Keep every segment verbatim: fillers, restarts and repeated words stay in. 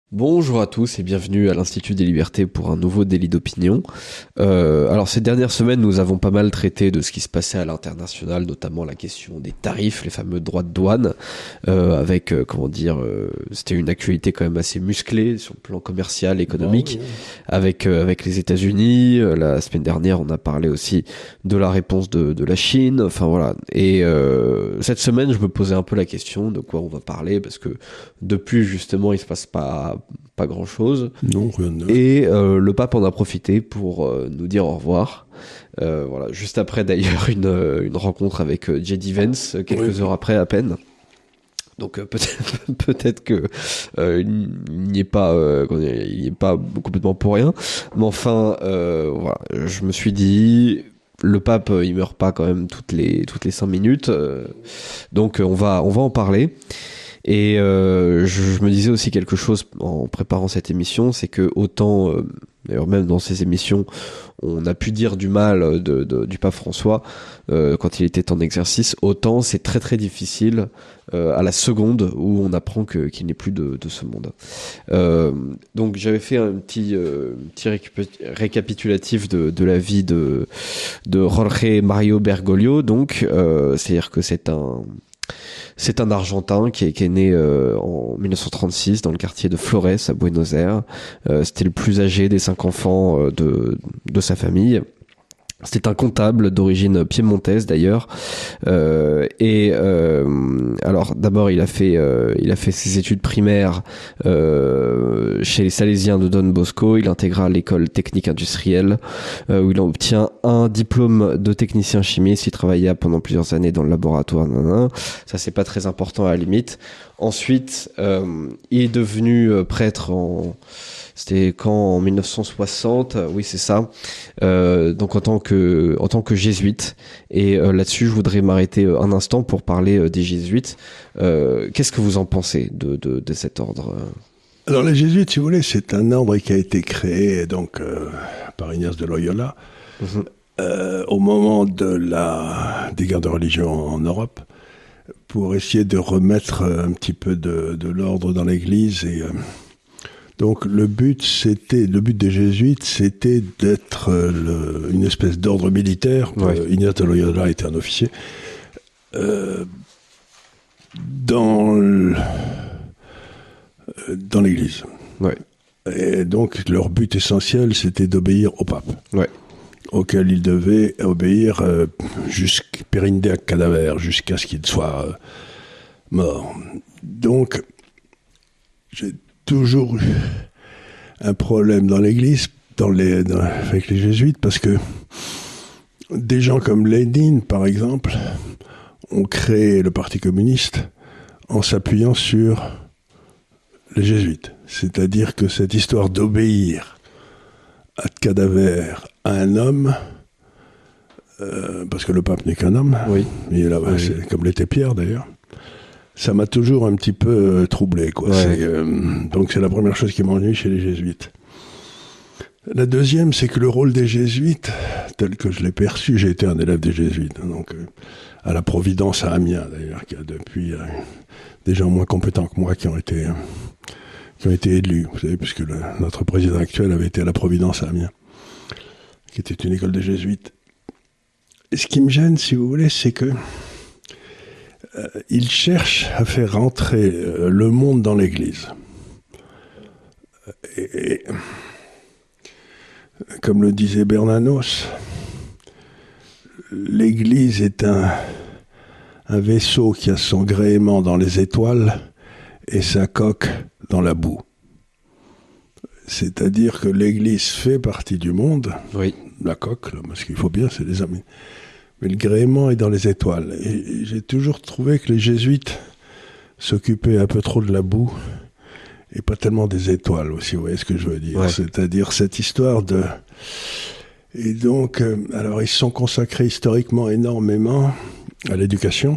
Bonjour à tous et bienvenue à l'Institut des Libertés pour un nouveau délit d'opinion. Euh, alors ces dernières semaines, nous avons pas mal traité de ce qui se passait à l'international, notamment la question des tarifs, les fameux droits de douane, euh, avec, euh, comment dire, euh, c'était une actualité quand même assez musclée sur le plan commercial, économique, Bon, oui. avec euh, avec les États-Unis. Euh, La semaine dernière, on a parlé aussi de la réponse de, de la Chine. Enfin voilà. Et euh, cette semaine, je me posais un peu la question de quoi on va parler, parce que depuis justement, il se passe pas pas grand chose. Non, rien de neuf. Et euh, le pape en a profité pour euh, nous dire au revoir. Euh, voilà, juste après d'ailleurs une, euh, une rencontre avec euh, J D Vance, euh, quelques Oui. heures après à peine. Donc euh, peut-être peut-être que euh, il n'y est pas euh, comment dire, il n'y est pas complètement pour rien. Mais enfin, euh, voilà, je me suis dit. Le pape, euh, il meurt pas quand même toutes les toutes les cinq minutes, euh, donc euh, on va on va en parler. Et euh, je, je me disais aussi quelque chose en préparant cette émission, c'est que autant, euh, d'ailleurs même dans ces émissions, on a pu dire du mal de, de, du pape François euh, quand il était en exercice, autant c'est très très difficile euh, à la seconde où on apprend que, qu'il n'est plus de, de ce monde. Euh, donc j'avais fait un petit, euh, petit récup- récapitulatif de, de la vie de, de Jorge Mario Bergoglio, donc euh, c'est-à-dire que c'est un... C'est un Argentin qui est, qui est né euh, en mille neuf cent trente-six dans le quartier de Flores à Buenos Aires. Euh, c'était le plus âgé des cinq enfants euh, de, de sa famille. C'était un comptable d'origine piémontaise d'ailleurs, euh, et euh, alors d'abord il a fait euh, il a fait ses études primaires euh, chez les Salésiens de Don Bosco. Il intégra l'école technique industrielle euh, où il obtient un diplôme de technicien chimiste. Il travailla pendant plusieurs années dans le laboratoire. Nanana. Ça c'est pas très important à la limite. Ensuite, euh, il est devenu euh, prêtre en C'était quand en mille neuf cent soixante, oui c'est ça. Euh, donc en tant que en tant que jésuite. Et euh, là-dessus, je voudrais m'arrêter euh, un instant pour parler euh, des jésuites. Euh, qu'est-ce que vous en pensez de de, de cet ordre? Alors les jésuites, si vous voulez, c'est un ordre qui a été créé donc euh, par Ignace de Loyola Mhm. euh, au moment de la des guerres de religion en Europe pour essayer de remettre un petit peu de, de l'ordre dans l'Église. Et euh, donc le but, c'était le but des jésuites, c'était d'être euh, le, une espèce d'ordre militaire. Ouais. Euh, Ignace de Loyola était un officier. Euh, dans le, dans l'Église. Ouais. Et donc, leur but essentiel, c'était d'obéir au pape, Ouais. auquel ils devaient obéir euh, jusqu'à périnde cadaver, jusqu'à ce qu'il soit euh, mort. Donc, j'ai toujours eu un problème dans l'Église, dans les, dans, avec les jésuites, parce que des gens comme Lénine, par exemple, ont créé le Parti communiste en s'appuyant sur les jésuites. C'est-à-dire que cette histoire d'obéir à cadaver à un homme, euh, parce que le pape n'est qu'un homme, Oui. et là, Oui. c'est comme l'était Pierre d'ailleurs, ça m'a toujours un petit peu euh, troublé. Quoi. Ouais. C'est, euh, donc c'est la première chose qui m'ennuie chez les jésuites. La deuxième, c'est que le rôle des jésuites, tel que je l'ai perçu, j'ai été un élève des jésuites, hein, donc euh, à la Providence à Amiens d'ailleurs, qui a depuis euh, des gens moins compétents que moi qui ont été... Euh, qui ont été élus, vous savez, puisque le, notre président actuel avait été à la Providence à Amiens, qui était une école de jésuites. Et ce qui me gêne, si vous voulez, c'est que euh, il cherche à faire rentrer euh, le monde dans l'Église. Et, et comme le disait Bernanos, l'Église est un, un vaisseau qui a son gréement dans les étoiles et sa coque dans la boue. C'est-à-dire que l'Église fait partie du monde, Oui. la coque, là, parce qu'il faut bien, c'est des amis. Mais le gréement est dans les étoiles. Et j'ai toujours trouvé que les jésuites s'occupaient un peu trop de la boue et pas tellement des étoiles aussi, vous voyez ce que je veux dire. Ouais. C'est-à-dire cette histoire de... Et donc, euh, alors ils se sont consacrés historiquement énormément à l'éducation.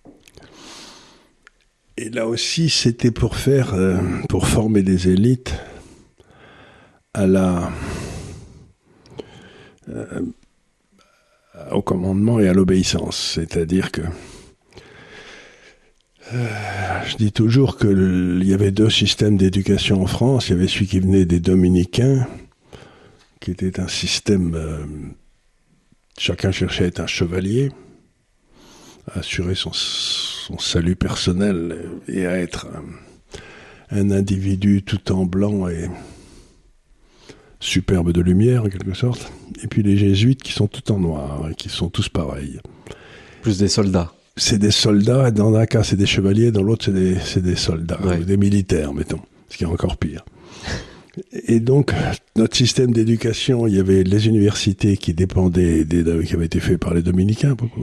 Et là aussi, c'était pour faire, euh, pour former des élites à la, euh, au commandement et à l'obéissance. C'est-à-dire que, euh, je dis toujours que le, il y avait deux systèmes d'éducation en France. Il y avait celui qui venait des dominicains, qui était un système... Euh, chacun cherchait à être un chevalier, à assurer son, son salut personnel et à être un, un individu tout en blanc et superbe de lumière, en quelque sorte. Et puis les jésuites qui sont tout en noir, qui sont tous pareils. Plus des soldats. C'est des soldats, dans un cas c'est des chevaliers, dans l'autre c'est des, c'est des soldats, ouais. Des militaires, mettons, ce qui est encore pire. Et donc, notre système d'éducation, il y avait les universités qui dépendaient, des, qui avaient été faites par les dominicains, beaucoup,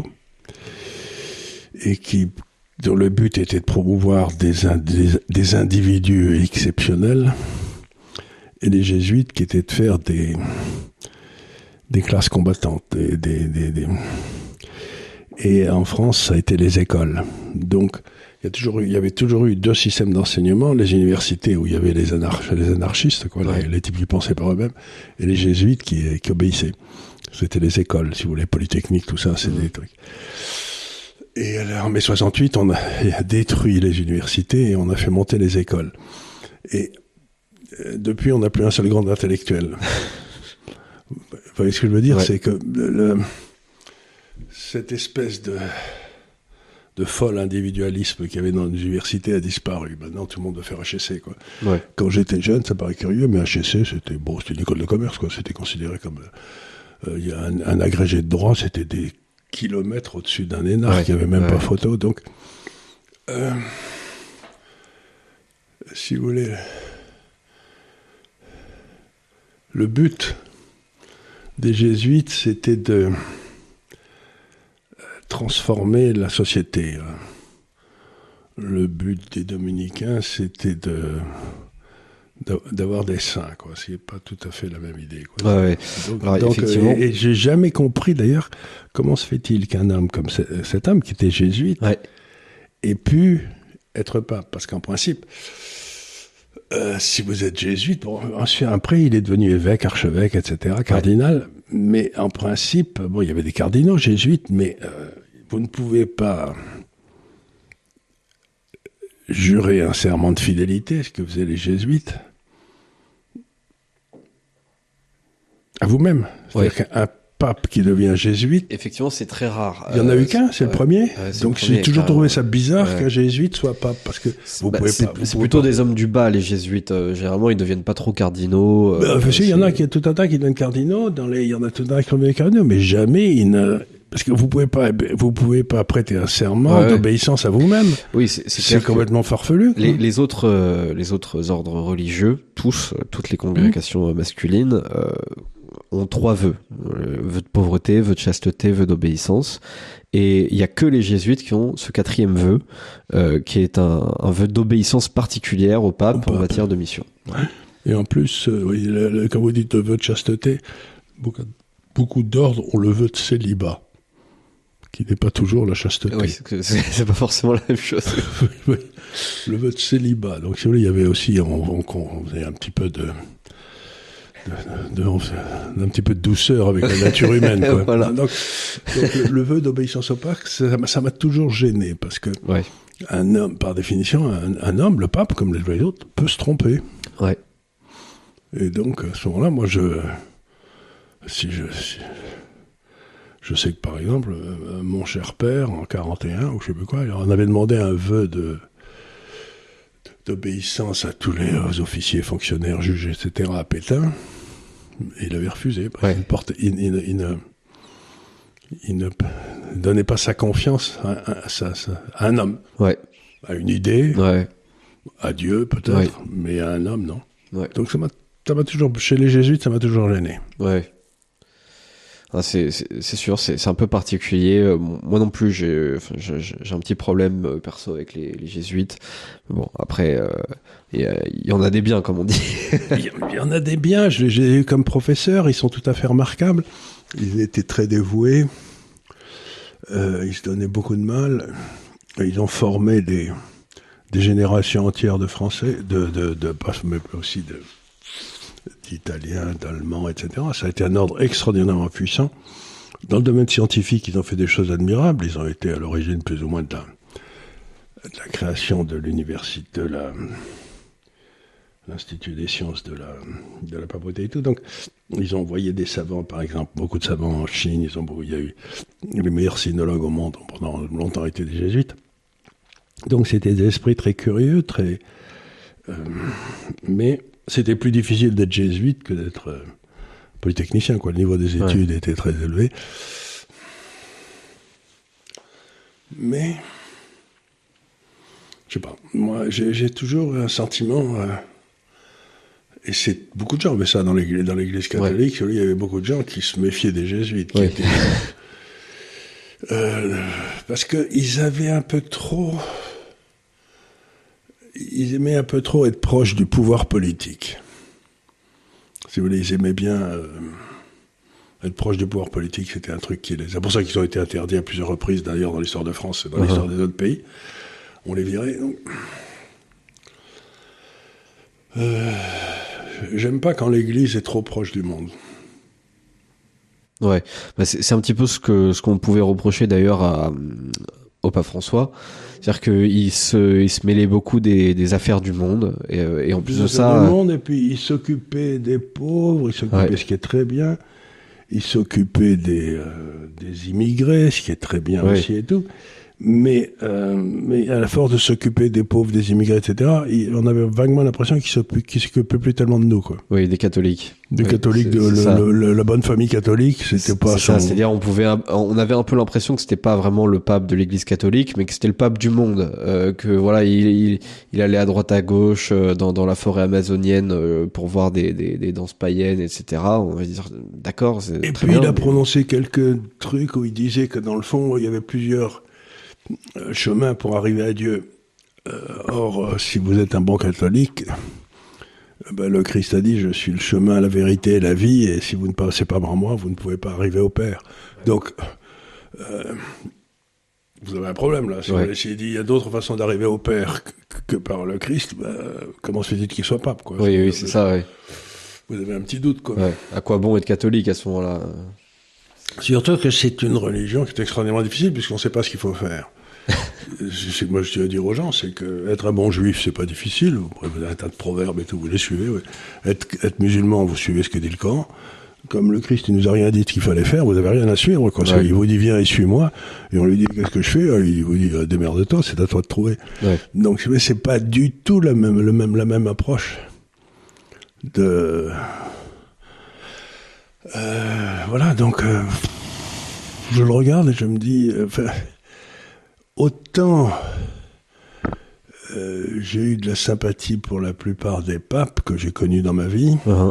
et qui, dont le but était de promouvoir des, des, des individus exceptionnels, et les jésuites qui étaient de faire des, des classes combattantes, des, des, des, des... Et en France, ça a été les écoles. Donc, il y a toujours eu, il y avait toujours eu deux systèmes d'enseignement, les universités où il y avait les, anarch- les anarchistes, quoi, ouais. les, les types qui pensaient par eux-mêmes, et les jésuites qui, qui obéissaient. C'était les écoles, si vous voulez, polytechniques, tout ça, c'est mmh. des trucs. Et en mai soixante-huit, on a, a détruit les universités et on a fait monter les écoles. Et euh, depuis, on n'a plus un seul grand intellectuel. Vous voyez ce que je veux dire, ouais. C'est que le, le, cette espèce de de fol individualisme qu'il y avait dans les universités a disparu. Maintenant, tout le monde veut faire H E C, quoi. Ouais. Quand j'étais jeune, ça paraît curieux, mais H E C, c'était bon, c'était une école de commerce, quoi. C'était considéré comme il euh, y a un, un agrégé de droit, c'était des kilomètres au-dessus d'un énarque, ouais. qui avait même ouais. pas photo. Donc, euh, si vous voulez, le but des jésuites, c'était de transformer la société. Le but des dominicains, c'était de, de d'avoir des saints, quoi. C'est pas tout à fait la même idée, quoi. Ouais, ouais. Donc, Alors, donc, effectivement... et, et j'ai jamais compris d'ailleurs comment se fait-il qu'un homme comme ce, cet homme qui était jésuite ouais. ait pu être pape, parce qu'en principe, euh, si vous êtes jésuite, bon, après il est devenu évêque, archevêque, et cetera, cardinal. Ouais. Mais en principe, bon, il y avait des cardinaux jésuites, mais euh, vous ne pouvez pas jurer un serment de fidélité, ce que faisaient les jésuites, à vous-même. C'est-à-dire ouais. qu'un pape qui devient jésuite... Effectivement, c'est très rare. Il n'y en a euh, eu qu'un, c'est ouais. le premier. Ouais, c'est Donc le premier, j'ai toujours car... trouvé ça bizarre ouais. qu'un jésuite soit pape, parce que vous bah, pouvez c'est, pas... Vous c'est pouvez plutôt pas... des hommes du bas, les jésuites. Euh, généralement, ils ne deviennent pas trop cardinaux. Euh, bah, il y en a qui tout un tas qui deviennent cardinaux, dans les, il y en a tout un tas qui deviennent cardinaux, mais jamais ils ne... Parce que vous pouvez pas, vous pouvez pas prêter un serment ouais. d'obéissance à vous-même. Oui, c'est, c'est, c'est complètement farfelu. Les, les autres, euh, les autres ordres religieux, tous, toutes les congrégations mmh. masculines, euh, ont trois vœux. Euh, vœu de pauvreté, vœu de chasteté, vœu d'obéissance. Et il y a que les jésuites qui ont ce quatrième vœu, euh, qui est un, un vœu d'obéissance particulière au pape, au pape en matière de mission. Ouais. Et en plus, euh, oui, le, le, quand vous dites vœu de chasteté, beaucoup, beaucoup d'ordres ont le vœu de célibat, qui n'est pas toujours la chasteté. Oui, c'est, c'est, c'est pas forcément la même chose. oui, le vœu de célibat. Donc, si vous voulez, il y avait aussi, on, on, on faisait un petit peu de... De, de, de, d'un petit peu de douceur avec la nature humaine, quoi. Voilà. Donc, donc le, le vœu d'obéissance au pape, ça, ça m'a toujours gêné, parce que ouais. un homme, par définition, un, un homme, le pape, comme les autres, peut se tromper. Ouais. Et donc, à ce moment-là, moi, je, si je, si, je sais que, par exemple, euh, mon cher père, en quarante et un, ou je sais plus quoi, on avait demandé un vœu de d'obéissance à tous les euh, officiers, fonctionnaires, juges, et cetera, à Pétain. Et il avait refusé. Parce ouais. qu'il portait, il, il, il, ne, il ne donnait pas sa confiance à, à, à, à un homme. Ouais. À une idée, ouais. à Dieu peut-être, ouais. mais à un homme, non. Ouais. Donc ça m'a, ça m'a toujours, chez les jésuites, ça m'a toujours gêné. Ouais. Ah, c'est, c'est, c'est sûr, c'est, c'est un peu particulier. Euh, moi non plus, j'ai, enfin, j'ai, j'ai un petit problème euh, perso avec les, les jésuites. Bon, après, il euh, y, y en a des biens, comme on dit. Il y, y en a des biens. Je, j'ai eu comme professeur, ils sont tout à fait remarquables. Ils étaient très dévoués. Euh, ils se donnaient beaucoup de mal. Ils ont formé des, des générations entières de Français, de, de, de, pas, mais aussi de, d'Italiens, d'Allemands, et cetera. Ça a été un ordre extraordinairement puissant. Dans le domaine scientifique, ils ont fait des choses admirables. Ils ont été à l'origine plus ou moins de la, de la création de l'université, de la, l'Institut des sciences de la, de la papauté et tout. Donc, ils ont envoyé des savants, par exemple, beaucoup de savants en Chine. Ils ont, il y a eu les meilleurs sinologues au monde ont pendant longtemps été des jésuites. Donc, c'était des esprits très curieux, très, euh, mais c'était plus difficile d'être jésuite que d'être euh, polytechnicien, quoi. Le niveau des études ouais. était très élevé. Mais, je sais pas, moi, j'ai, j'ai toujours un sentiment, euh, et c'est beaucoup de gens, mais ça, dans l'église, dans l'église catholique, ouais. il y avait beaucoup de gens qui se méfiaient des jésuites, qui ouais. étaient, euh, parce qu'ils avaient un peu trop, ils aimaient un peu trop être proches du pouvoir politique. Si vous voulez, ils aimaient bien euh, être proches du pouvoir politique, c'était un truc qui les... C'est pour ça qu'ils ont été interdits à plusieurs reprises, d'ailleurs, dans l'histoire de France et dans uh-huh. l'histoire des autres pays. On les virait. Donc... Euh... J'aime pas quand l'Église est trop proche du monde. Ouais, bah c'est, c'est un petit peu ce que ce qu'on pouvait reprocher d'ailleurs à, au pape François, c'est-à-dire qu'il se il se mêlait beaucoup des, des affaires du monde et, et en plus de ça. Du monde, et puis il s'occupait des pauvres, il s'occupait ouais. ce qui est très bien, il s'occupait des euh, des immigrés, ce qui est très bien ouais. aussi et tout. Mais, euh, mais à la force de s'occuper des pauvres, des immigrés, et cetera, il, on avait vaguement l'impression qu'il s'occupait, qu'il s'occupait plus tellement de nous, quoi. Oui, des catholiques. Des oui, catholiques, de, le, le, le, la bonne famille catholique, c'était c'est, pas c'est son... ça, c'est-à-dire on pouvait, on avait un peu l'impression que c'était pas vraiment le pape de l'Église catholique, mais que c'était le pape du monde, euh, que voilà, il, il, il allait à droite à gauche euh, dans, dans la forêt amazonienne euh, pour voir des, des, des danses païennes, et cetera. On va dire, d'accord, c'est Et très puis bien, il a mais... prononcé quelques trucs où il disait que dans le fond, il y avait plusieurs Euh, chemin pour arriver à Dieu. Euh, or, euh, si vous êtes un bon catholique, euh, ben, le Christ a dit, je suis le chemin, la vérité et la vie, et si vous ne passez pas par moi, vous ne pouvez pas arriver au Père. Donc, euh, vous avez un problème là. Si ouais. S'il dit, il y a d'autres façons d'arriver au Père que, que par le Christ, ben, comment se fait-il qu'il soit pape, quoi? Oui, oui, c'est euh, ça, oui. Vous avez un petit doute, quoi. Ouais. À quoi bon être catholique à ce moment-là? Surtout que c'est une religion qui est extrêmement difficile puisqu'on ne sait pas ce qu'il faut faire. c'est, moi, je tiens à dire aux gens, c'est que être un bon juif, c'est pas difficile. Vous avez un tas de proverbes et tout, vous les suivez. Ouais. Être, être musulman, vous suivez ce que dit le Coran. Comme le Christ, il nous a rien dit de ce qu'il fallait faire, vous avez rien à suivre, quoi. Ouais. Il vous dit, viens et suis-moi. Et on lui dit, qu'est-ce que je fais? Il vous dit, démerde-toi, c'est à toi de trouver. Ouais. Donc, c'est pas du tout la même, le même, la même approche de, Euh, voilà, donc euh, je le regarde et je me dis, euh, autant euh, j'ai eu de la sympathie pour la plupart des papes que j'ai connus dans ma vie, uh-huh.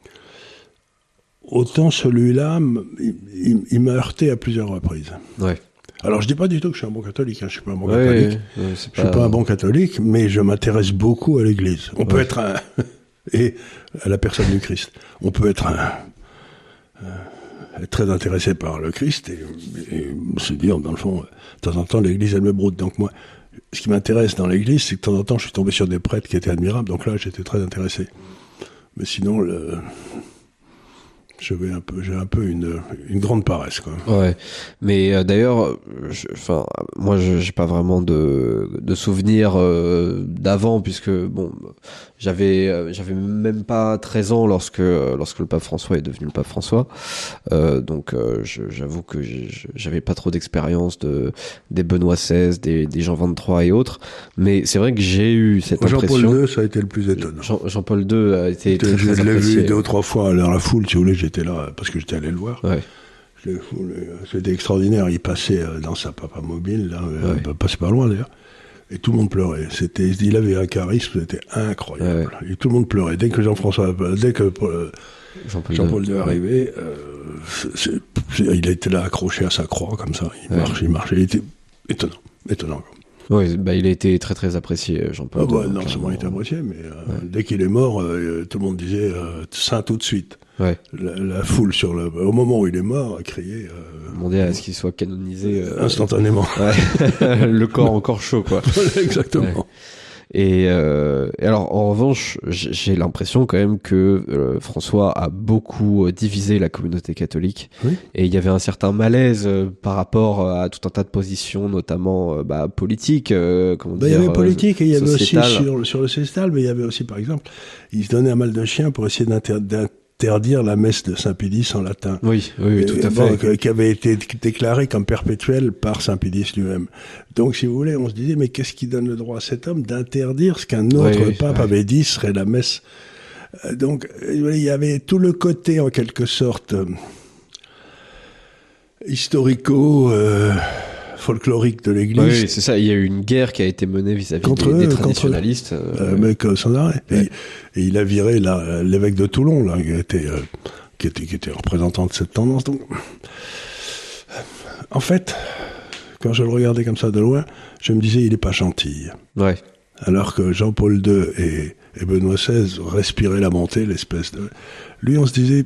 autant celui-là, il, il, il m'a heurté à plusieurs reprises. Ouais. Alors je dis pas du tout que je suis un bon catholique, hein, je suis pas un bon ouais, catholique, ouais, ouais, je pas... suis pas un bon catholique, mais je m'intéresse beaucoup à l'Église. On ouais. peut être un et à la personne du Christ. On peut être un Euh, très intéressé par le Christ et, et se dire, dans le fond, de temps en temps, l'Église, elle me broute. Donc moi, ce qui m'intéresse dans l'Église, c'est que de temps en temps, je suis tombé sur des prêtres qui étaient admirables. Donc là, j'étais très intéressé. Mais sinon, le... j'avais un peu, j'ai un peu une, une grande paresse, quoi. Ouais. Mais euh, d'ailleurs, enfin, moi, je, j'ai pas vraiment de, de souvenirs euh, d'avant, puisque bon, j'avais, euh, j'avais même pas treize ans lorsque, lorsque le pape François est devenu le pape François. Euh, donc, euh, je, j'avoue que j'avais pas trop d'expérience de des Benoît seize, des, des Jean vingt-trois et autres. Mais c'est vrai que j'ai eu cette Jean impression. Jean-Paul deux, ça a été le plus étonnant. Jean, Jean-Paul deux a été très, très je apprécié. Je l'ai vu deux ou trois fois dans la foule, si vous voulez, j'étais là parce que j'étais allé le voir. Ouais. Je l'ai, c'était extraordinaire. Il passait dans sa papa mobile, là, ouais. il passait pas loin d'ailleurs. Et tout le monde pleurait. C'était, il avait un charisme, c'était incroyable. Ouais. Et tout le monde pleurait. Dès que Jean-François, dès que euh, Jean-Paul, Jean-Paul deux arrivait, euh, c'est, c'est, il était là accroché à sa croix comme ça. Il ouais. marchait, il marchait. Il était étonnant, étonnant. Oui, bah il a été très très apprécié, Jean-Paul. Ah bah, non seulement il était apprécié, mais euh, ouais. dès qu'il est mort, euh, tout le monde disait euh, saint tout de suite. Ouais. La, la foule sur le, au moment où il est mort a crié. Euh, Demander à ce qu'il soit canonisé euh, instantanément. Ouais. Le corps encore chaud, quoi. Exactement. Ouais. Et, euh, et alors, en revanche, j'ai l'impression quand même que euh, François a beaucoup divisé la communauté catholique. Oui. Et il y avait un certain malaise euh, par rapport à tout un tas de positions, notamment euh, bah, politiques. Euh, comment bah, dire, il y avait politique euh, et il y avait sociétales. aussi sur, sur le sociétal, mais il y avait aussi, par exemple, il se donnait un mal de chien pour essayer d'interdire interdire la messe de Saint-Pédis en latin. Oui, oui, oui, tout à bon, fait. Qui avait été déclarée comme perpétuelle par Saint-Pédis lui-même. Donc, si vous voulez, on se disait, mais qu'est-ce qui donne le droit à cet homme d'interdire ce qu'un autre oui, pape oui. avait dit serait la messe? Donc, il y avait tout le côté, en quelque sorte, euh, historico, euh, folklorique de l'Église. Oui, c'est ça. Il y a eu une guerre qui a été menée vis-à-vis contre des, des eux, traditionalistes. Contre euh, euh, mais que, sans arrêt. Ouais. Et, et il a viré là, l'évêque de Toulon, là, qui était, euh, qui était, qui était représentant de cette tendance. Donc, en fait, quand je le regardais comme ça de loin, je me disais, il est pas gentil. Ouais. Alors que Jean-Paul deux et, et Benoît seize respiraient la montée, l'espèce de... Lui, on se disait,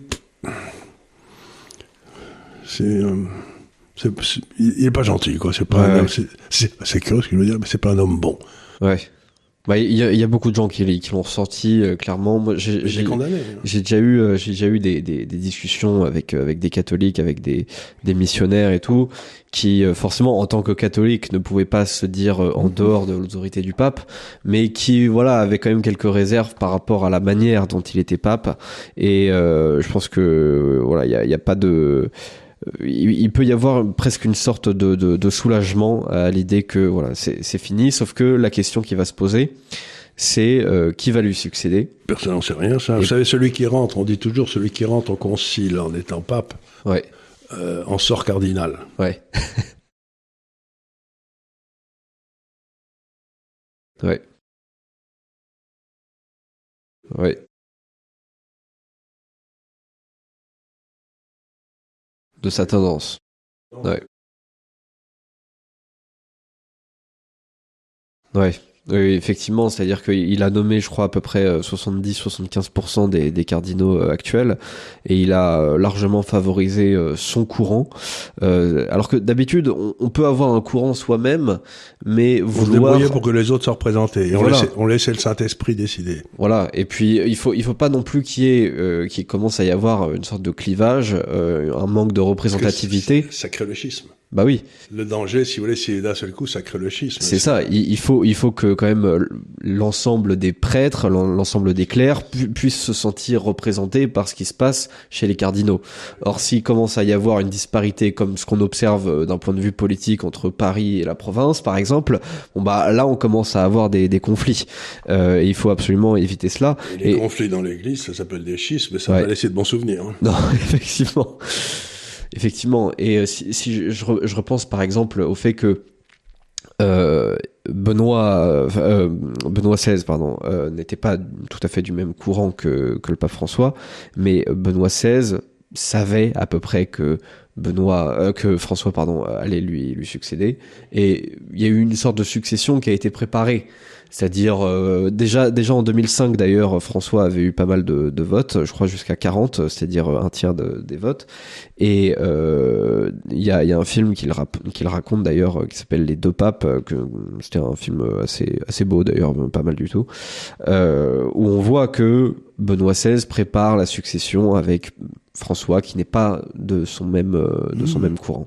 c'est... Euh, C'est, c'est, il est pas gentil, quoi. C'est pas ouais, un homme, ouais. c'est, c'est, c'est curieux ce que je veux dire, mais c'est pas un homme bon. Ouais. Bah, il y a, il y a beaucoup de gens qui, qui l'ont ressenti euh, clairement. Moi, j'ai, j'ai, condamné. Hein. j'ai déjà eu, euh, j'ai déjà eu des, des, des discussions avec euh, avec des catholiques, avec des des missionnaires et tout, qui euh, forcément en tant que catholiques ne pouvaient pas se dire euh, en dehors de l'autorité du pape, mais qui voilà avaient quand même quelques réserves par rapport à la manière dont il était pape. Et euh, je pense que euh, voilà, il y a, il y a pas de il peut y avoir presque une sorte de, de, de soulagement à l'idée que voilà, c'est, c'est fini, sauf que la question qui va se poser, c'est euh, qui va lui succéder. Personne n'en sait rien, ça. Et... Vous savez, celui qui rentre, on dit toujours, celui qui rentre au concile en étant pape, ouais. euh, en sort cardinal. Ouais. ouais. Ouais. De sa tendance. Ouais. Ouais. Oui, effectivement, c'est-à-dire qu'il a nommé, je crois, à peu près soixante-dix à soixante-quinze pour cent des, des cardinaux actuels, et il a largement favorisé son courant. Euh, alors que d'habitude, on, on peut avoir un courant soi-même, mais vouloir... On se pour que les autres soient représentés, et voilà. on, laissait, on laissait le Saint-Esprit décider. Voilà, et puis il faut il faut pas non plus qu'il y ait, euh, qu'il commence à y avoir une sorte de clivage, euh, un manque de représentativité. Ça crée le schisme. Bah oui. Le danger, si vous voulez, c'est d'un seul coup, ça crée le schisme. C'est ça. Il, il faut, il faut que quand même l'ensemble des prêtres, l'ensemble des clercs pu, puissent se sentir représentés par ce qui se passe chez les cardinaux. Or, s'il commence à y avoir une disparité comme ce qu'on observe d'un point de vue politique entre Paris et la province, par exemple, bon bah là, on commence à avoir des, des conflits. Euh, et il faut absolument éviter cela. Et les et... conflits dans l'Église, ça s'appelle des schismes, mais ça ouais. va laisser de bons souvenirs. Hein. Non, effectivement. Effectivement, et euh, si, si je, je, je repense par exemple au fait que euh, Benoît euh, Benoît seize pardon euh, n'était pas tout à fait du même courant que que le pape François, mais Benoît seize savait à peu près que Benoît euh, que François pardon allait lui lui succéder, et il y a eu une sorte de succession qui a été préparée. C'est-à-dire euh, déjà déjà en deux mille cinq d'ailleurs, François avait eu pas mal de, de votes, je crois jusqu'à quarante, c'est-à-dire un tiers de, des votes. Et il euh, y a il y a un film qu'il rap, qu'il raconte d'ailleurs qui s'appelle Les Deux Papes, que c'était un film assez assez beau d'ailleurs, pas mal du tout, euh, où on voit que Benoît seize prépare la succession avec François qui n'est pas de son même de son mmh. même courant.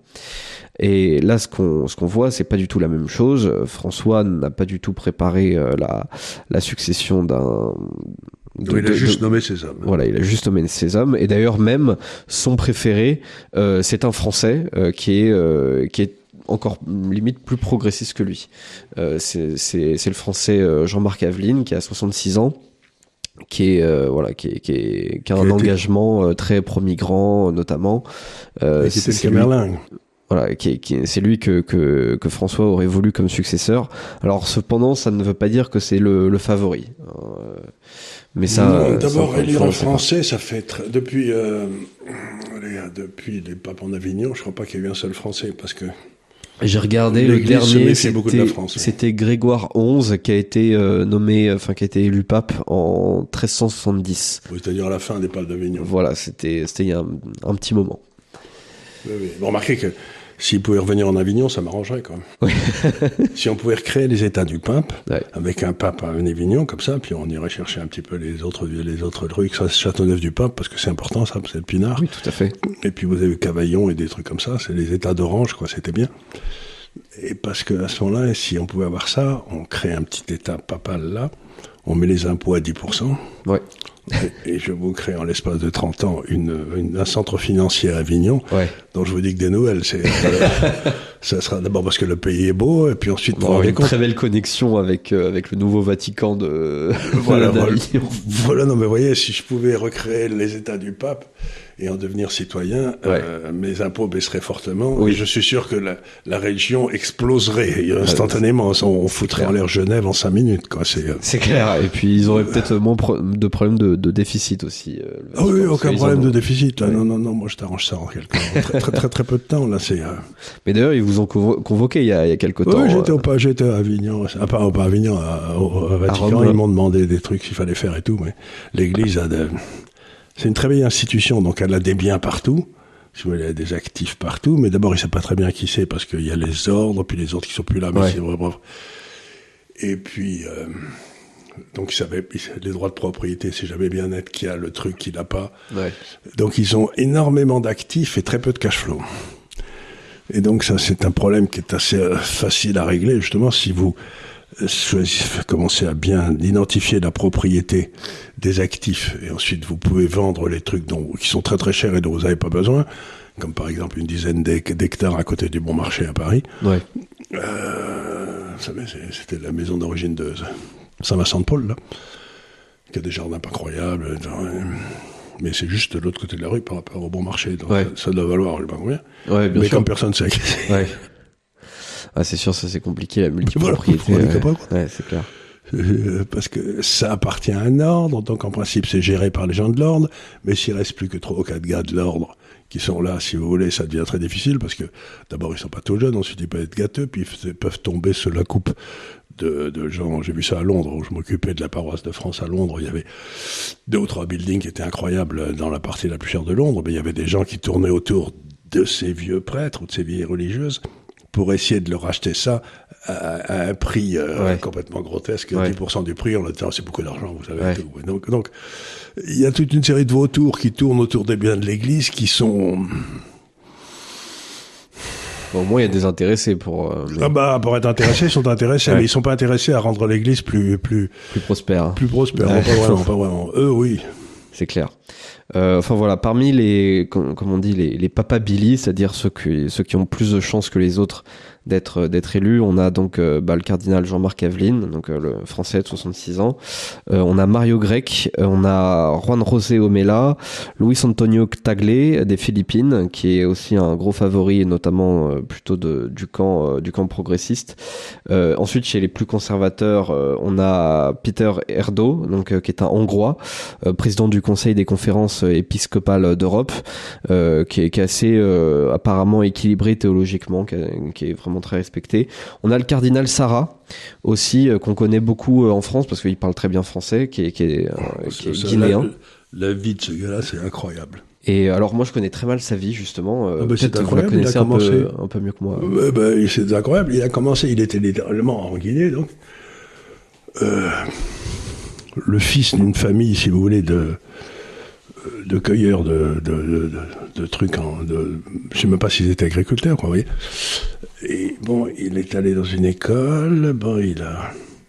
Et là, ce qu'on ce qu'on voit, c'est pas du tout la même chose. François n'a pas du tout préparé euh, la la succession d'un. De, oui, il a de, juste de, nommé ses hommes. Voilà, il a juste nommé ses hommes. Et d'ailleurs, même son préféré, euh, c'est un Français euh, qui est euh, qui est encore limite plus progressiste que lui. Euh, c'est c'est c'est le Français euh, Jean-Marc Aveline qui a soixante-six ans. Qui est euh, voilà, qui est qui est qui a un qui engagement été... euh, très pro-migrant notamment. Euh, qui était le Camerlingue. Voilà, qui, qui, c'est lui que, que, que François aurait voulu comme successeur. Alors cependant, ça ne veut pas dire que c'est le, le favori. Euh, mais ça. Non, d'abord, élire un Français, ça fait très, depuis euh, allez, depuis les papes en Avignon, je crois pas qu'il y ait eu un seul Français, parce que. J'ai regardé le dernier, c'était, c'était Grégoire onze qui a été euh, nommé, enfin qui a été élu pape en treize cent soixante-dix. Oui, c'est-à-dire à la fin des papes d'Avignon. Voilà, c'était c'était il y a un, un petit moment. Oui, oui. Bon, remarquez que s'il pouvait revenir en Avignon, ça m'arrangerait quand même. Oui. Si on pouvait recréer les états du pape, Ouais. avec un pape à un Avignon, comme ça, puis on irait chercher un petit peu les autres, les autres trucs, ça, c'est Châteauneuf du Pape, parce que c'est important, ça, c'est le pinard. Oui, tout à fait. Et puis vous avez Cavaillon et des trucs comme ça, c'est les états d'Orange, quoi, c'était bien. Et parce que à ce moment-là, si on pouvait avoir ça, on crée un petit état papal là, on met les impôts à dix pour cent. Ouais. Et, et je vous crée en l'espace de trente ans une, une, un centre financier à Avignon, Ouais. dont je vous dis que des nouvelles. C'est, ça sera d'abord parce que le pays est beau, et puis ensuite pour Bon, rendre une compte. très belle connexion avec, euh, avec le nouveau Vatican de, Voilà, de voilà, d'Avignon. voilà, non mais vous voyez, si je pouvais recréer les états du pape et en devenir citoyen, Ouais. euh, mes impôts baisseraient fortement, Oui. et je suis sûr que la, la région exploserait instantanément. On, on foutrait clair. en l'air Genève en cinq minutes, quoi. C'est, euh, C'est clair. Et puis ils auraient peut-être moins pro- de problèmes de, de déficit aussi. euh, le Ah oui, Vatican, parce aucun qu'ils problème en ont- de déficit. Là. Ouais. Non, non, non, moi je t'arrange ça en quelque très, très, très, très, très peu de temps. Là, c'est. Euh... Mais d'ailleurs, ils vous ont convo- convoqué il y a, il y a quelques temps. Oui, j'étais, euh, au, pas- j'étais à Avignon, à, pas, pas à Avignon, à, au, à Vatican. Rome, Ils ouais. m'ont demandé des trucs qu'il fallait faire et tout, mais l'Église a de... c'est une très vieille institution, donc elle a des biens partout. Si vous voulez, elle a des actifs partout, mais d'abord, il ne sait pas très bien qui c'est, parce qu'il y a les ordres, puis les autres qui sont plus là, mais Ouais. c'est vrai, bref. Et puis, euh, donc, ils savaient, les droits de propriété, c'est jamais bien net qui a le truc, qui l'a pas. Ouais. Donc, ils ont énormément d'actifs et très peu de cash flow. Et donc, ça, c'est un problème qui est assez euh, facile à régler, justement, si vous euh, choisissez, commencez à bien identifier la propriété des actifs, et ensuite, vous pouvez vendre les trucs dont, qui sont très très chers et dont vous n'avez pas besoin, comme par exemple une dizaine d'hec- d'hectares à côté du Bon Marché à Paris. Ouais. Euh, vous savez, c'est- c'était la maison d'origine de Saint-Vincent de Paul, là, qui a des jardins pas incroyables, euh, mais c'est juste de l'autre côté de la rue par rapport au Bon Marché, donc Ouais. ça, ça doit valoir, je sais pas combien. Ouais, bien Mais sûr. comme personne sait qui c'est. Ouais. Ah, c'est sûr, ça c'est compliqué la multipropriété. Voilà, vous ouais. comprenez pas, Ouais, c'est clair. Euh, parce que ça appartient à un ordre, donc en principe c'est géré par les gens de l'ordre, mais s'il reste plus que trois ou quatre gars de l'ordre qui sont là, si vous voulez, ça devient très difficile, parce que d'abord ils sont pas tout jeunes, ensuite ils peuvent être gâteux, puis ils peuvent tomber sous la coupe de, de gens. J'ai vu ça à Londres, où je m'occupais de la paroisse de France à Londres, il y avait deux ou trois buildings qui étaient incroyables dans la partie la plus chère de Londres, mais il y avait des gens qui tournaient autour de ces vieux prêtres ou de ces vieilles religieuses pour essayer de leur acheter ça à, à un prix euh, Ouais. complètement grotesque, Ouais. dix pour cent du prix, on a dit, ah, c'est beaucoup d'argent, vous savez. Ouais. Tout. Donc, donc, il y a toute une série de vautours qui tournent autour des biens de l'Église qui sont... Bon, au moins, il y a des intéressés pour euh, Ah bah, pour être intéressés, ils sont intéressés, Ouais. mais ils sont pas intéressés à rendre l'Église plus, plus, plus prospères. plus prospère. Ouais. Pas vraiment, pas vraiment. Eux, oui. C'est clair. Euh, enfin voilà, parmi les, comme, comme on dit, les, les papabili, c'est-à-dire ceux qui, ceux qui ont plus de chances que les autres d'être d'être élus, on a donc euh, bah, le cardinal Jean-Marc Aveline, donc euh, le français de soixante-six ans. Euh, on a Mario Grech, euh, on a Juan José Omela, Luis Antonio Tagle des Philippines, qui est aussi un gros favori, et notamment euh, plutôt de, du camp euh, du camp progressiste. Euh, ensuite, chez les plus conservateurs, euh, on a Peter Erdo, donc euh, qui est un Hongrois, euh, président du Conseil des conférences épiscopales d'Europe, euh, qui, est, qui est assez euh, apparemment équilibré théologiquement, qui, est- qui est vraiment très respecté. On a le cardinal Sarah aussi, euh, qu'on connaît beaucoup euh, en France parce qu'il parle très bien français, qui est, qui est, euh, qui est Ça, guinéen. La, la vie de ce gars-là, c'est incroyable. Et alors moi je connais très mal sa vie justement. Euh, Ah bah, c'est peut-être que vous la incroyable, il a connaissez un peu, commencé. un peu mieux que moi. Euh, ben, c'est incroyable. Il a commencé, il était littéralement en Guinée, donc. Euh, le fils d'une famille, si vous voulez, de, de cueilleurs de, de, de, de, de trucs en, de, je sais même pas s'ils étaient agriculteurs, quoi, vous voyez. Et bon, il est allé dans une école, bon, il a,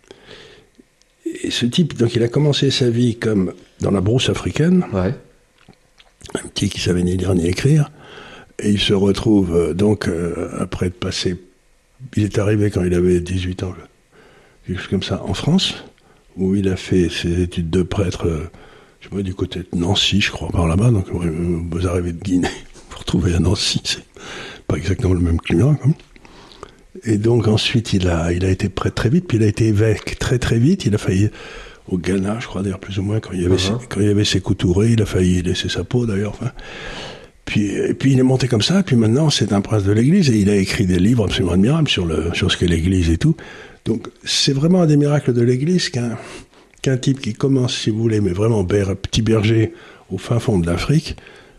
et ce type, donc il a commencé sa vie comme dans la brousse africaine, Ouais. un petit qui savait ni lire ni écrire, et il se retrouve euh, donc euh, après de passer, il est arrivé quand il avait dix-huit ans, quelque chose comme ça, en France, où il a fait ses études de prêtre, euh, je sais pas, du côté de Nancy, je crois, par là-bas, donc euh, vous arrivez de Guinée, vous retrouvez à Nancy, c'est pas exactement le même climat, comme. Et donc ensuite il a, il a été prêtre très vite, puis il a été évêque très très vite, il a failli au Ghana, je crois d'ailleurs plus ou moins, quand il y avait, Uh-huh. ses, quand il y avait ses couturés, il a failli laisser sa peau d'ailleurs, enfin. Puis, et puis il est monté comme ça, puis maintenant c'est un prince de l'Église, et il a écrit des livres absolument admirables sur, le, sur ce qu'est l'Église et tout. Donc c'est vraiment un des miracles de l'Église qu'un, qu'un type qui commence, si vous voulez, mais vraiment ber, petit berger au fin fond de l'Afrique,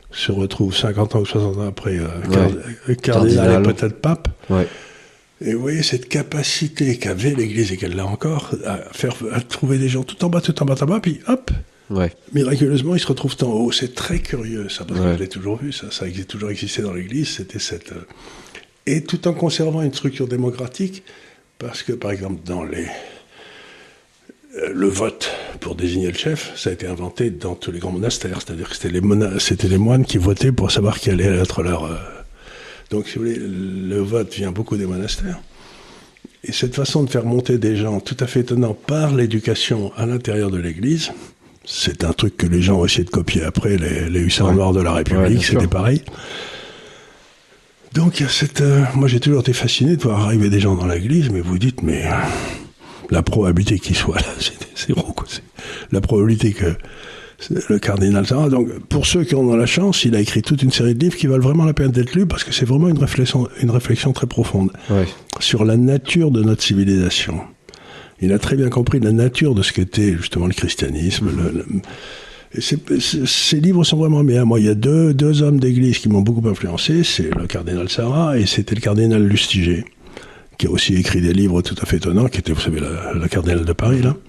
se retrouve cinquante ans ou soixante ans après euh, Ouais. card- cardinal, Cardinal. et peut-être pape. Ouais. Et vous voyez cette capacité qu'avait l'Église et qu'elle l'a encore à faire, à trouver des gens tout en bas, tout en bas, tout en bas, puis hop, Ouais. miraculeusement ils se retrouvent en haut. C'est très curieux ça, parce Ouais. que je l'ai toujours vu, ça, ça a toujours existé dans l'Église. C'était cette euh, et tout en conservant une structure démocratique, parce que par exemple dans les euh, le vote pour désigner le chef, ça a été inventé dans tous les grands monastères, c'est-à-dire que c'était les mona- c'était les moines qui votaient pour savoir qui allait être leur euh, donc, si vous voulez, le vote vient beaucoup des monastères. Et cette façon de faire monter des gens tout à fait étonnant par l'éducation à l'intérieur de l'Église, c'est un truc que les gens ont essayé de copier après, les, les hussards Ouais. noirs de la Ouais, République, bien c'était sûr. pareil. Donc, il y a cette... euh, moi, j'ai toujours été fasciné de voir arriver des gens dans l'Église, mais vous dites, mais euh, la probabilité qu'ils soient là, c'est zéro, quoi. C'est la probabilité que... Le cardinal Sarah. Donc, pour ceux qui en ont la chance, il a écrit toute une série de livres qui valent vraiment la peine d'être lus parce que c'est vraiment une réflexion, une réflexion très profonde Ouais. sur la nature de notre civilisation. Il a très bien compris la nature de ce qu'était justement le christianisme. Le, le... Et c'est, c'est, ces livres sont vraiment bien. Moi, il y a deux, deux hommes d'église qui m'ont beaucoup influencé. C'est le cardinal Sarah et c'était le cardinal Lustiger, qui a aussi écrit des livres tout à fait étonnants, qui était, vous savez, la, la cardinal de Paris, là.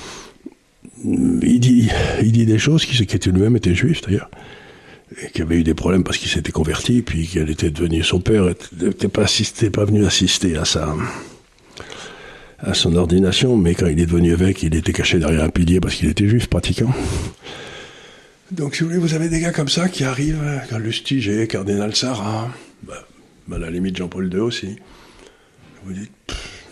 Il dit, il dit des choses qui, qui était lui-même était juif d'ailleurs, et qui avait eu des problèmes parce qu'il s'était converti, puis qu'elle était devenue, son père n'était pas assisté, pas venu assister à sa, à son ordination, mais quand il est devenu évêque, il était caché derrière un pilier parce qu'il était juif pratiquant. Donc si vous voulez, vous avez des gars comme ça qui arrivent, quand Lustiger, cardinal Sarah, bah, bah, à la limite Jean-Paul deux aussi. Vous dites, pff,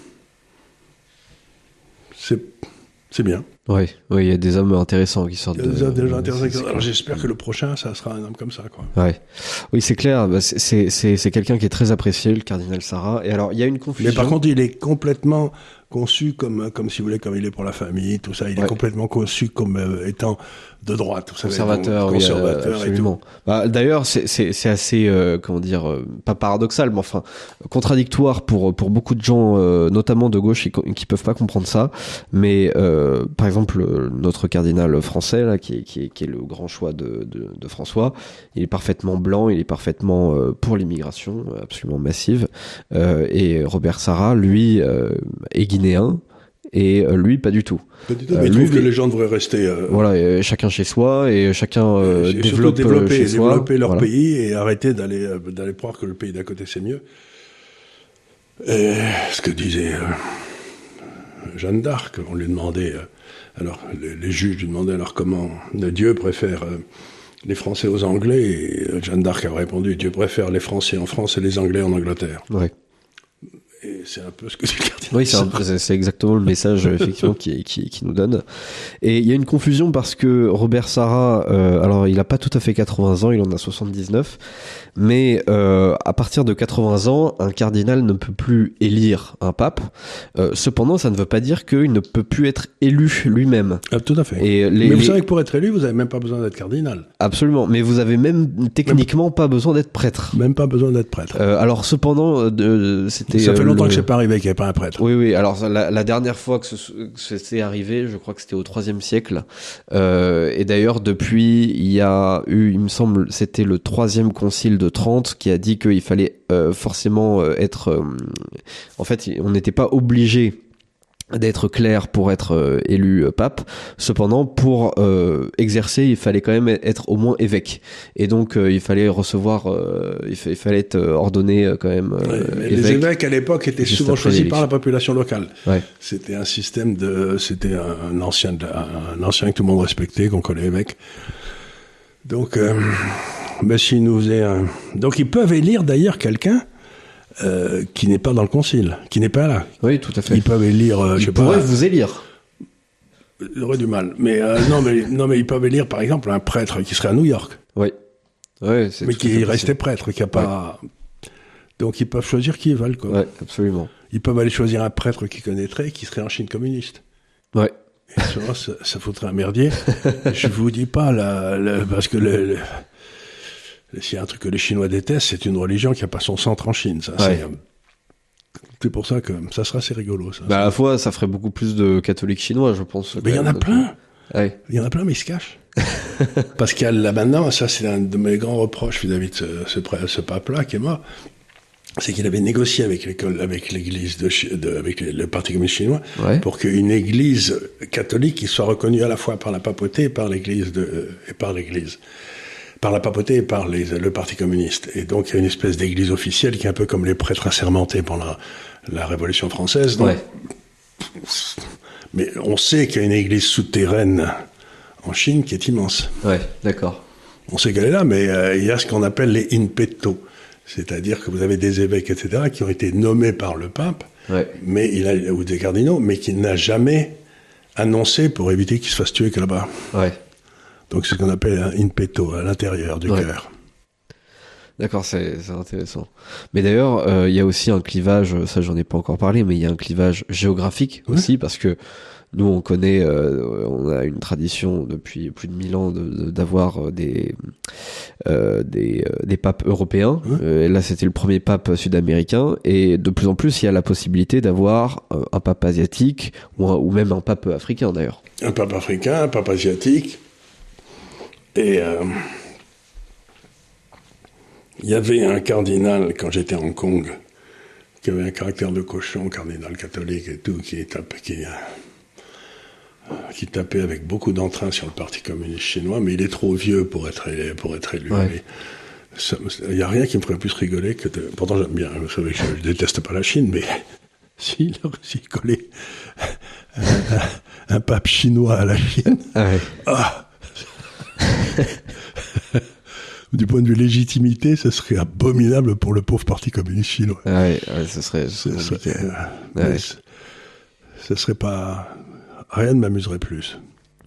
c'est, c'est bien. Oui, oui, il y a des hommes intéressants qui sortent Il y a de. des gens- des gens de- intéressants. c'est- Alors j'espère que le prochain, ça sera un homme comme ça, quoi. Ouais. Oui, c'est clair. Bah, c'est- c'est c'est c'est quelqu'un qui est très apprécié, le cardinal Sarah. Et alors, il y a une confusion. Mais par contre, il est complètement conçu comme, comme si vous voulez, comme il est pour la famille, tout ça. Il est Ouais. complètement conçu comme euh, étant de droite, vous savez, Conservateur, donc, oui, conservateur euh, et tout. absolument. Bah, d'ailleurs, c'est c'est c'est assez euh, comment dire, euh, pas paradoxal, mais enfin contradictoire pour pour beaucoup de gens, euh, notamment de gauche, qui, qui peuvent pas comprendre ça. Mais euh, par exemple, euh, notre cardinal français là, qui est qui est, qui est le grand choix de, de de François, il est parfaitement blanc, il est parfaitement euh, pour l'immigration, euh, absolument massive. Euh, et Robert Sarah, lui, euh, est guinéen. Et euh, lui, pas du tout. Pas du tout, Euh, mais il lui, trouve que lui- les gens devraient rester. Euh, Voilà, et chacun chez soi, et chacun euh, et surtout développe euh, développer, chez soi. développer leur Voilà. pays et arrêter d'aller euh, d'aller croire que le pays d'à côté c'est mieux. Et ce que disait euh, Jeanne d'Arc, on lui demandait, euh, alors les, les juges lui demandaient alors comment euh, Dieu préfère euh, les Français aux Anglais, et euh, Jeanne d'Arc a répondu, Dieu préfère les Français en France et les Anglais en Angleterre. Ouais. Et c'est un peu ce que dit le cardinal. Oui, c'est, un peu- c'est c'est exactement le message effectivement qui, qui, qui nous donne. Et il y a une confusion parce que Robert Sarah, euh, alors il a pas tout à fait quatre-vingts ans, il en a soixante-dix-neuf, mais euh, à partir de quatre-vingts ans, un cardinal ne peut plus élire un pape. Euh, cependant, ça ne veut pas dire qu'il ne peut plus être élu lui-même. Ah, tout à fait. Et les, Mais vous les- savez que pour être élu, vous n'avez même pas besoin d'être cardinal. Absolument, mais vous avez même techniquement pas besoin d'être prêtre. Même pas besoin d'être prêtre. Euh, alors cependant, euh, de, c'était. Ça fait euh, longtemps le- que c'est pas arrivé qu'il n'y ait pas un prêtre. Oui, oui. Alors la, la dernière fois que, ce, que c'est arrivé, je crois que c'était au troisième siècle. Euh, et d'ailleurs, depuis, il y a eu, il me semble, c'était le troisième concile de Trente qui a dit qu'il fallait euh, forcément euh, être. Euh, en fait, on n'était pas obligé d'être clair pour être euh, élu euh, pape. Cependant, pour euh, exercer, il fallait quand même être au moins évêque. Et donc, euh, il fallait recevoir, euh, il, fa- il fallait être euh, ordonné euh, quand même euh, Ouais, mais évêque. les évêques à l'époque étaient juste souvent après choisis l'élection. par la population locale. Ouais. C'était un système de, c'était un, un ancien, de la- un ancien que tout le monde respectait, qu'on connaît évêque. Donc, euh, ben s'ils nous faisaient un... donc ils peuvent élire d'ailleurs quelqu'un euh, qui n'est pas dans le concile, qui n'est pas là. Oui, tout à fait. Ils peuvent élire, euh, je Il sais pourrait pas, vous élire. j'aurais du mal. Mais euh, non, mais non, mais ils peuvent élire par exemple un prêtre qui serait à New York, Oui. Ouais, c'est mais tout à qui fait restait possible. prêtre, qui a pas. Donc ils peuvent choisir qui ils veulent, quoi. Ouais, absolument. Ils peuvent aller choisir un prêtre qu'ils connaîtraient, qui serait en Chine communiste. Ouais. Et souvent, ça, ça foutrait un merdier. Je vous dis pas, là, là, parce que le, le, le- s'il y a un truc que les Chinois détestent, c'est une religion qui a pas son centre en Chine. Ça, Ouais. c'est, euh, c'est pour ça que ça sera assez rigolo. Ça, Bah, à la fois, ça ferait beaucoup plus de catholiques chinois, je pense. mais il y en a plein. Ouais. Il y en a plein, mais ils se cachent. Parce qu'il y a là maintenant, ça c'est un de mes grands reproches vis-à-vis de ce, ce, ce pape-là qui est mort, c'est qu'il avait négocié avec l'école, avec l'église de, de avec le Parti communiste chinois, ouais. pour qu'une église catholique qui soit reconnue à la fois par la papauté et par l'église de, et par l'église. Par la papauté et par les, le Parti communiste. Et donc il y a une espèce d'église officielle qui est un peu comme les prêtres assermentés pendant la, la Révolution française. Donc, ouais. Mais on sait qu'il y a une église souterraine en Chine qui est immense. Ouais, d'accord. On sait qu'elle est là, mais euh, il y a ce qu'on appelle les in petto. C'est-à-dire que vous avez des évêques, et cetera, qui ont été nommés par le pape, ouais. mais il a, ou des cardinaux, mais qui n'a jamais annoncé pour éviter qu'ils se fassent tuer que là-bas. Ouais. Donc c'est ce qu'on appelle un in petto, à l'intérieur du ouais. cœur. D'accord, c'est, c'est intéressant. Mais d'ailleurs, il euh, y a aussi un clivage, ça j'en ai pas encore parlé, mais il y a un clivage géographique ouais. aussi, parce que nous on connaît, euh, on a une tradition depuis plus de mille ans de, de, d'avoir des euh, des, euh, des papes européens. Ouais. Euh, et là c'était le premier pape sud-américain, et de plus en plus il y a la possibilité d'avoir euh, un pape asiatique ou, un, ou même un pape africain d'ailleurs. Un pape africain, un pape asiatique. Et euh, il y avait un cardinal, quand j'étais à Hong Kong, qui avait un caractère de cochon, cardinal catholique et tout, qui, tapait, qui, euh, qui tapait avec beaucoup d'entrain sur le Parti communiste chinois, mais il est trop vieux pour être, pour être élu. Ouais. Il n'y a rien qui me ferait plus rigoler que de... Pourtant, j'aime bien, vous savez que je ne déteste pas la Chine, mais s'il s'il collait un, un, un pape chinois à la Chine... Ah ouais. Ah, du point de vue légitimité, ce serait abominable pour le pauvre Parti communiste chinois. Ah ouais, ouais, ce serait... Ce serait, serait, euh, ouais. ce serait pas... Rien ne m'amuserait plus.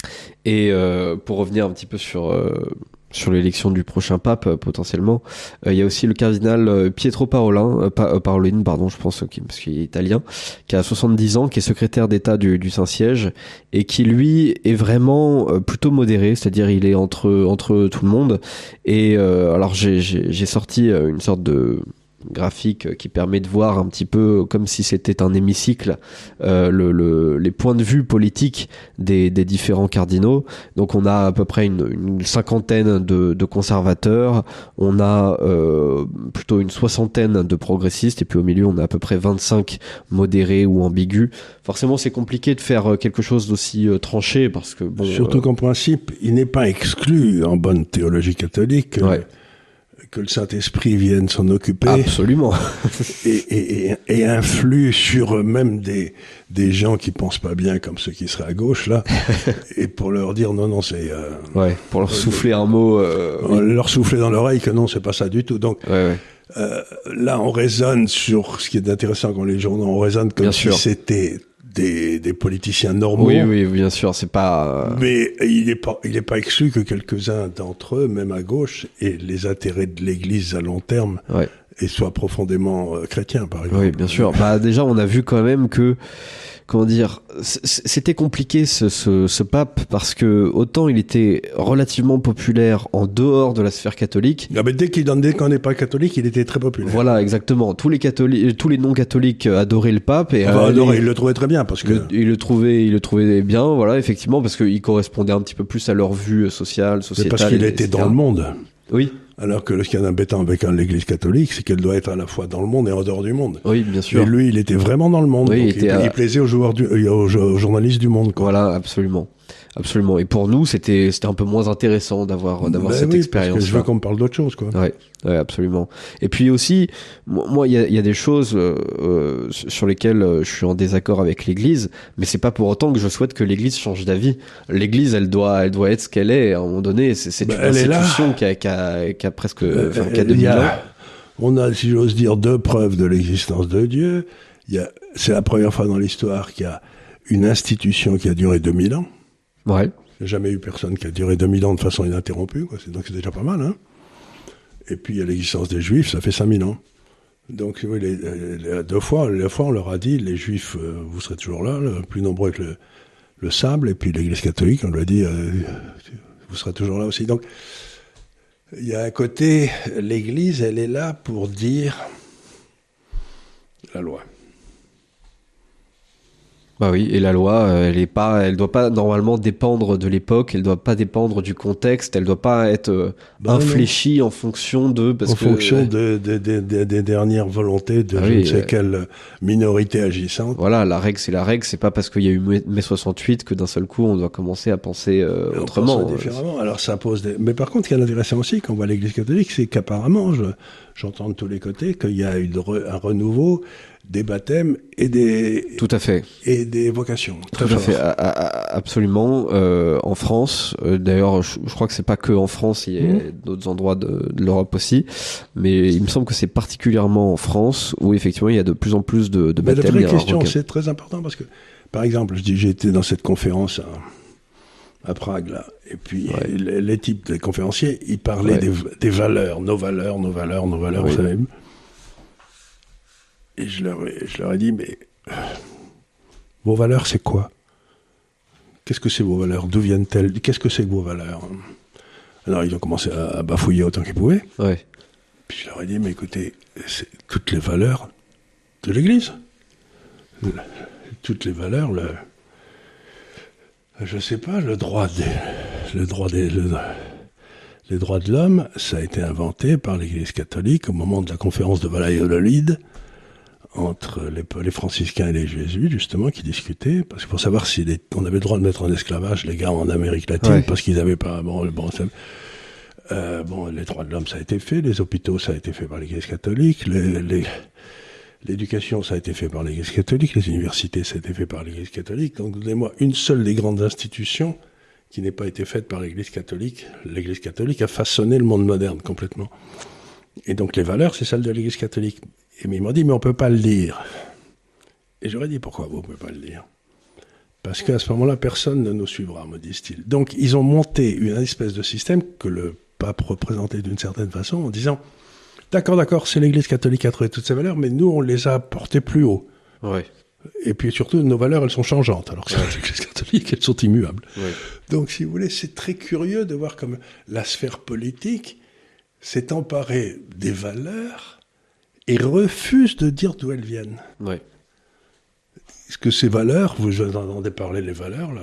Et euh, pour revenir un petit peu sur... Euh... sur l'élection du prochain pape euh, potentiellement, il euh, y a aussi le cardinal euh, Pietro Parolin, euh, pa- euh, Parolin, pardon, je pense, euh, parce qu'il est italien, qui a soixante-dix ans, qui est secrétaire d'État du, du Saint-Siège, et qui lui est vraiment euh, plutôt modéré, c'est-à-dire il est entre entre tout le monde. Et euh, alors j'ai, j'ai j'ai sorti euh, une sorte de graphique qui permet de voir un petit peu comme si c'était un hémicycle euh, le, le, les points de vue politiques des, des différents cardinaux. Donc on a à peu près une, une cinquantaine de, de conservateurs, on a euh, plutôt une soixantaine de progressistes, et puis au milieu on a à peu près vingt-cinq modérés ou ambigus. Forcément c'est compliqué de faire quelque chose d'aussi euh, tranché, parce que bon, surtout euh... qu'en principe il n'est pas exclu en bonne théologie catholique euh... ouais. que le Saint-Esprit vienne s'en occuper. Absolument. et, et, et, et influe sur même des, des gens qui pensent pas bien, comme ceux qui seraient à gauche, là, et pour leur dire non, non, c'est... Euh, ouais, pour leur souffler euh, un mot... Euh, oui. Leur souffler dans l'oreille que non, c'est pas ça du tout. Donc, ouais, ouais. Euh, là, on raisonne sur ce qui est intéressant quand les journaux, on raisonne comme bien si sûr. C'était... Des, des politiciens normaux. Oui, oui, bien sûr, c'est pas... Euh... Mais il n'est pas, il est pas exclu que quelques-uns d'entre eux, même à gauche, aient les intérêts de l'Église à long terme ouais. et soient profondément euh, chrétiens, par exemple. Oui, bien sûr. Bah, déjà, on a vu quand même que, comment dire, c'était compliqué ce, ce, ce pape, parce que autant il était relativement populaire en dehors de la sphère catholique. Ah ben dès qu'il dès qu'on n'est pas catholique, il était très populaire. Voilà, exactement. Tous les catholiques, tous les non-catholiques adoraient le pape, et enfin, euh, adoraient, les, ils le trouvaient très bien parce que le, ils le trouvaient, ils le trouvaient bien, voilà, effectivement, parce qu'il correspondait un petit peu plus à leur vue sociale, sociétale. C'est parce qu'il était dans le monde. Oui. Alors que ce qui est embêtant avec l'Église catholique, c'est qu'elle doit être à la fois dans le monde et en dehors du monde. Oui, bien sûr. Et lui, il était vraiment dans le monde. Oui, donc il, il, était, il, il plaisait aux, joueurs du, aux, aux journalistes du monde, quoi. Voilà, absolument. Absolument. Et pour nous, c'était c'était un peu moins intéressant d'avoir d'avoir ben cette oui, expérience. Parce que je veux qu'on me parle d'autre chose, quoi. Ouais, ouais, absolument. Et puis aussi, moi, il y a, y a des choses euh, sur lesquelles je suis en désaccord avec l'Église, mais c'est pas pour autant que je souhaite que l'Église change d'avis. L'Église, elle doit, elle doit être ce qu'elle est. À un moment donné, c'est, c'est ben, une institution qui a, qui a, qui a presque, enfin, qui a deux mille ans. On a, si j'ose dire, deux preuves de l'existence de Dieu. Il y a, c'est la première fois dans l'histoire qu'il y a une institution qui a duré deux mille ans. Ouais. Il n'y a jamais eu personne qui a duré deux mille ans de façon ininterrompue, quoi. C'est, donc c'est déjà pas mal, hein. Et puis il y a l'existence des Juifs, ça fait cinq mille ans. Donc oui, les, les, deux fois, les fois on leur a dit, les Juifs, euh, vous serez toujours là, le plus nombreux que le, le sable, et puis l'Église catholique, on lui a dit, euh, vous serez toujours là aussi. Donc il y a un côté, l'Église, elle est là pour dire la loi. Bah oui, et la loi, elle est pas, elle doit pas normalement dépendre de l'époque, elle doit pas dépendre du contexte, elle doit pas être euh, bah infléchie non. en fonction de, parce en que, fonction de, de, de, de, des dernières volontés de ah je oui, ne sais euh, quelle minorité agissante. Voilà, la règle c'est la règle, c'est pas parce qu'il y a eu mai soixante-huit que d'un seul coup on doit commencer à penser euh, autrement. On pense différemment. Alors ça pose des... Mais par contre, ce qui est intéressant aussi quand on voit l'Église catholique, c'est qu'apparemment, je, j'entends de tous les côtés qu'il y a eu un renouveau des baptêmes et des tout à fait et des vocations. Très tout fort. à fait, a, a, absolument. Euh, en France, euh, d'ailleurs, je, je crois que c'est pas que en France, il y a mmh. d'autres endroits de, de l'Europe aussi, mais il me semble que c'est particulièrement en France où effectivement il y a de plus en plus de, de baptêmes. Mais la vraie question, c'est très important parce que, par exemple, je dis, j'ai été dans cette conférence à, à Prague là, et puis ouais. les, les types de conférenciers, ils parlaient ouais. des, des valeurs, nos valeurs, nos valeurs, nos valeurs, oui. vous savez. Et je leur, ai, je leur ai dit, mais euh, vos valeurs, c'est quoi? Qu'est-ce que c'est vos valeurs? D'où viennent-elles? Qu'est-ce que c'est que vos valeurs? Alors, ils ont commencé à, à bafouiller autant qu'ils pouvaient. Ouais. Puis je leur ai dit, mais écoutez, c'est toutes les valeurs de l'Église. Le, toutes les valeurs, le, je sais pas, le droit des, le droit des, le, les droits de l'homme, ça a été inventé par l'Église catholique au moment de la conférence de Valladolid, entre les, les franciscains et les jésuites, justement, qui discutaient, parce que pour savoir si les, on avait le droit de mettre en esclavage les gars en Amérique latine, ouais. parce qu'ils n'avaient pas, bon, bon, ça, euh, bon, les droits de l'homme, ça a été fait, les hôpitaux, ça a été fait par l'Église catholique, les, les, l'éducation, ça a été fait par l'Église catholique, les universités, ça a été fait par l'Église catholique, donc, donnez-moi une seule des grandes institutions qui n'ait pas été faite par l'Église catholique. L'Église catholique a façonné le monde moderne, complètement. Et donc, les valeurs, c'est celles de l'Église catholique. Et ils m'ont dit, mais on peut pas le dire. Et j'aurais dit, pourquoi vous pouvez pas le dire? Parce qu'à ce moment-là, personne ne nous suivra, me disent-ils. Donc, ils ont monté une espèce de système que le pape représentait d'une certaine façon, en disant, d'accord, d'accord, c'est l'Église catholique qui a trouvé toutes ces valeurs, mais nous, on les a portées plus haut. Ouais. Et puis surtout, nos valeurs, elles sont changeantes, alors que ouais. l'Église catholique, elles sont immuables. Ouais. Donc, si vous voulez, c'est très curieux de voir comme la sphère politique s'est emparée des valeurs et refuse de dire d'où elles viennent. Ouais. Est-ce que ces valeurs, vous entendez parler des valeurs, là,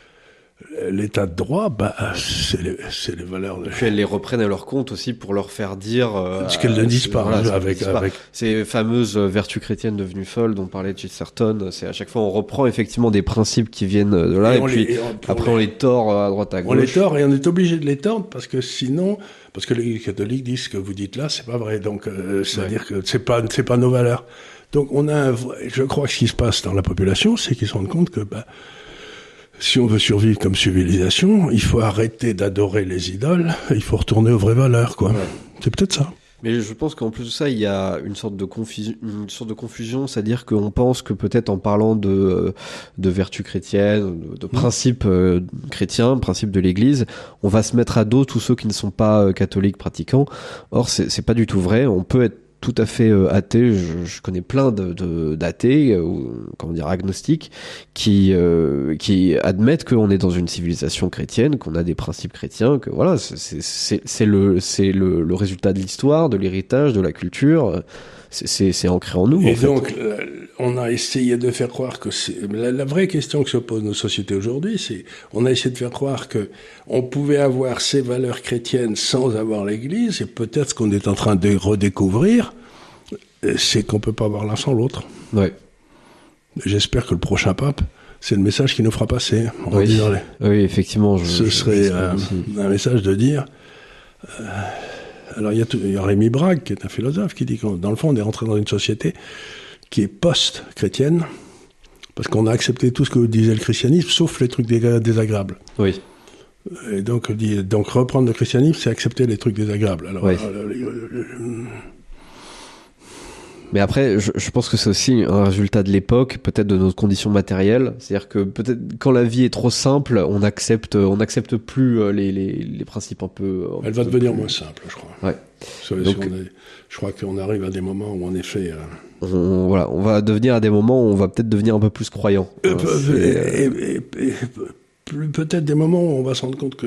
le, l'état de droit, bah, c'est les, c'est les valeurs. De... Puis elles les reprennent à leur compte aussi pour leur faire dire. Euh, ce qu'elles ne disent pas. Voilà, avec, disent avec... pas. Ces fameuses vertus chrétiennes devenues folles dont parlait Chesterton, c'est à chaque fois on reprend effectivement des principes qui viennent de là et, et puis les, et on, après on les, on les tord à droite à gauche. On les tord et on est obligé de les tordre parce que sinon, parce que les catholiques disent ce que vous dites là, c'est pas vrai. Donc, euh, c'est-à-dire ouais. que c'est pas, c'est pas nos valeurs. Donc, on a, un, je crois que ce qui se passe dans la population, c'est qu'ils se rendent compte que, bah, si on veut survivre comme civilisation, il faut arrêter d'adorer les idoles, il faut retourner aux vraies valeurs, quoi. Ouais. C'est peut-être ça. Mais je pense qu'en plus de ça, il y a une sorte de confusion, une sorte de confusion, c'est-à-dire qu'on pense que peut-être en parlant de de vertus chrétiennes, de, de principes euh, chrétiens, principes de l'Église, on va se mettre à dos tous ceux qui ne sont pas euh, catholiques pratiquants. Or, c'est, c'est pas du tout vrai. On peut être tout à fait euh, athée. Je, je connais plein de, de d'athées, ou euh, comment dire, agnostiques, qui euh, qui admettent qu'on est dans une civilisation chrétienne, qu'on a des principes chrétiens, que voilà, c'est c'est c'est le c'est le, le résultat de l'histoire, de l'héritage, de la culture. C'est c'est, c'est ancré en nous. Et en fait. donc, euh, on a essayé de faire croire que c'est la, la vraie question que se posent nos sociétés aujourd'hui, c'est on a essayé de faire croire que on pouvait avoir ces valeurs chrétiennes sans avoir l'Église, et peut-être ce qu'on est en train de redécouvrir, c'est qu'on peut pas avoir l'un sans l'autre. Ouais. J'espère que le prochain pape, c'est le message qu'il nous fera passer. En oui. disant les... oui, effectivement. Je, ce je, serait je un, un message de dire. Euh, alors il y a, tout, il y a Rémi Brague, qui est un philosophe, qui dit que dans le fond, on est rentré dans une société qui est post-chrétienne, parce qu'on a accepté tout ce que disait le christianisme, sauf les trucs désagréables. Oui. Et donc, donc reprendre le christianisme, c'est accepter les trucs désagréables. Alors, oui. alors, alors, alors Mais après, je, je pense que c'est aussi un résultat de l'époque, peut-être de nos conditions matérielles. C'est-à-dire que peut-être quand la vie est trop simple, on accepte, on n'accepte plus les, les, les principes un peu. Un Elle va peu devenir plus... moins simple, je crois. Ouais. Ça, Donc, si on est, je crois qu'on arrive à des moments où en effet. Euh... On, voilà, on va devenir à des moments où on va peut-être devenir un peu plus croyant. Euh, hein, et, et, et, et peut-être des moments où on va se rendre compte que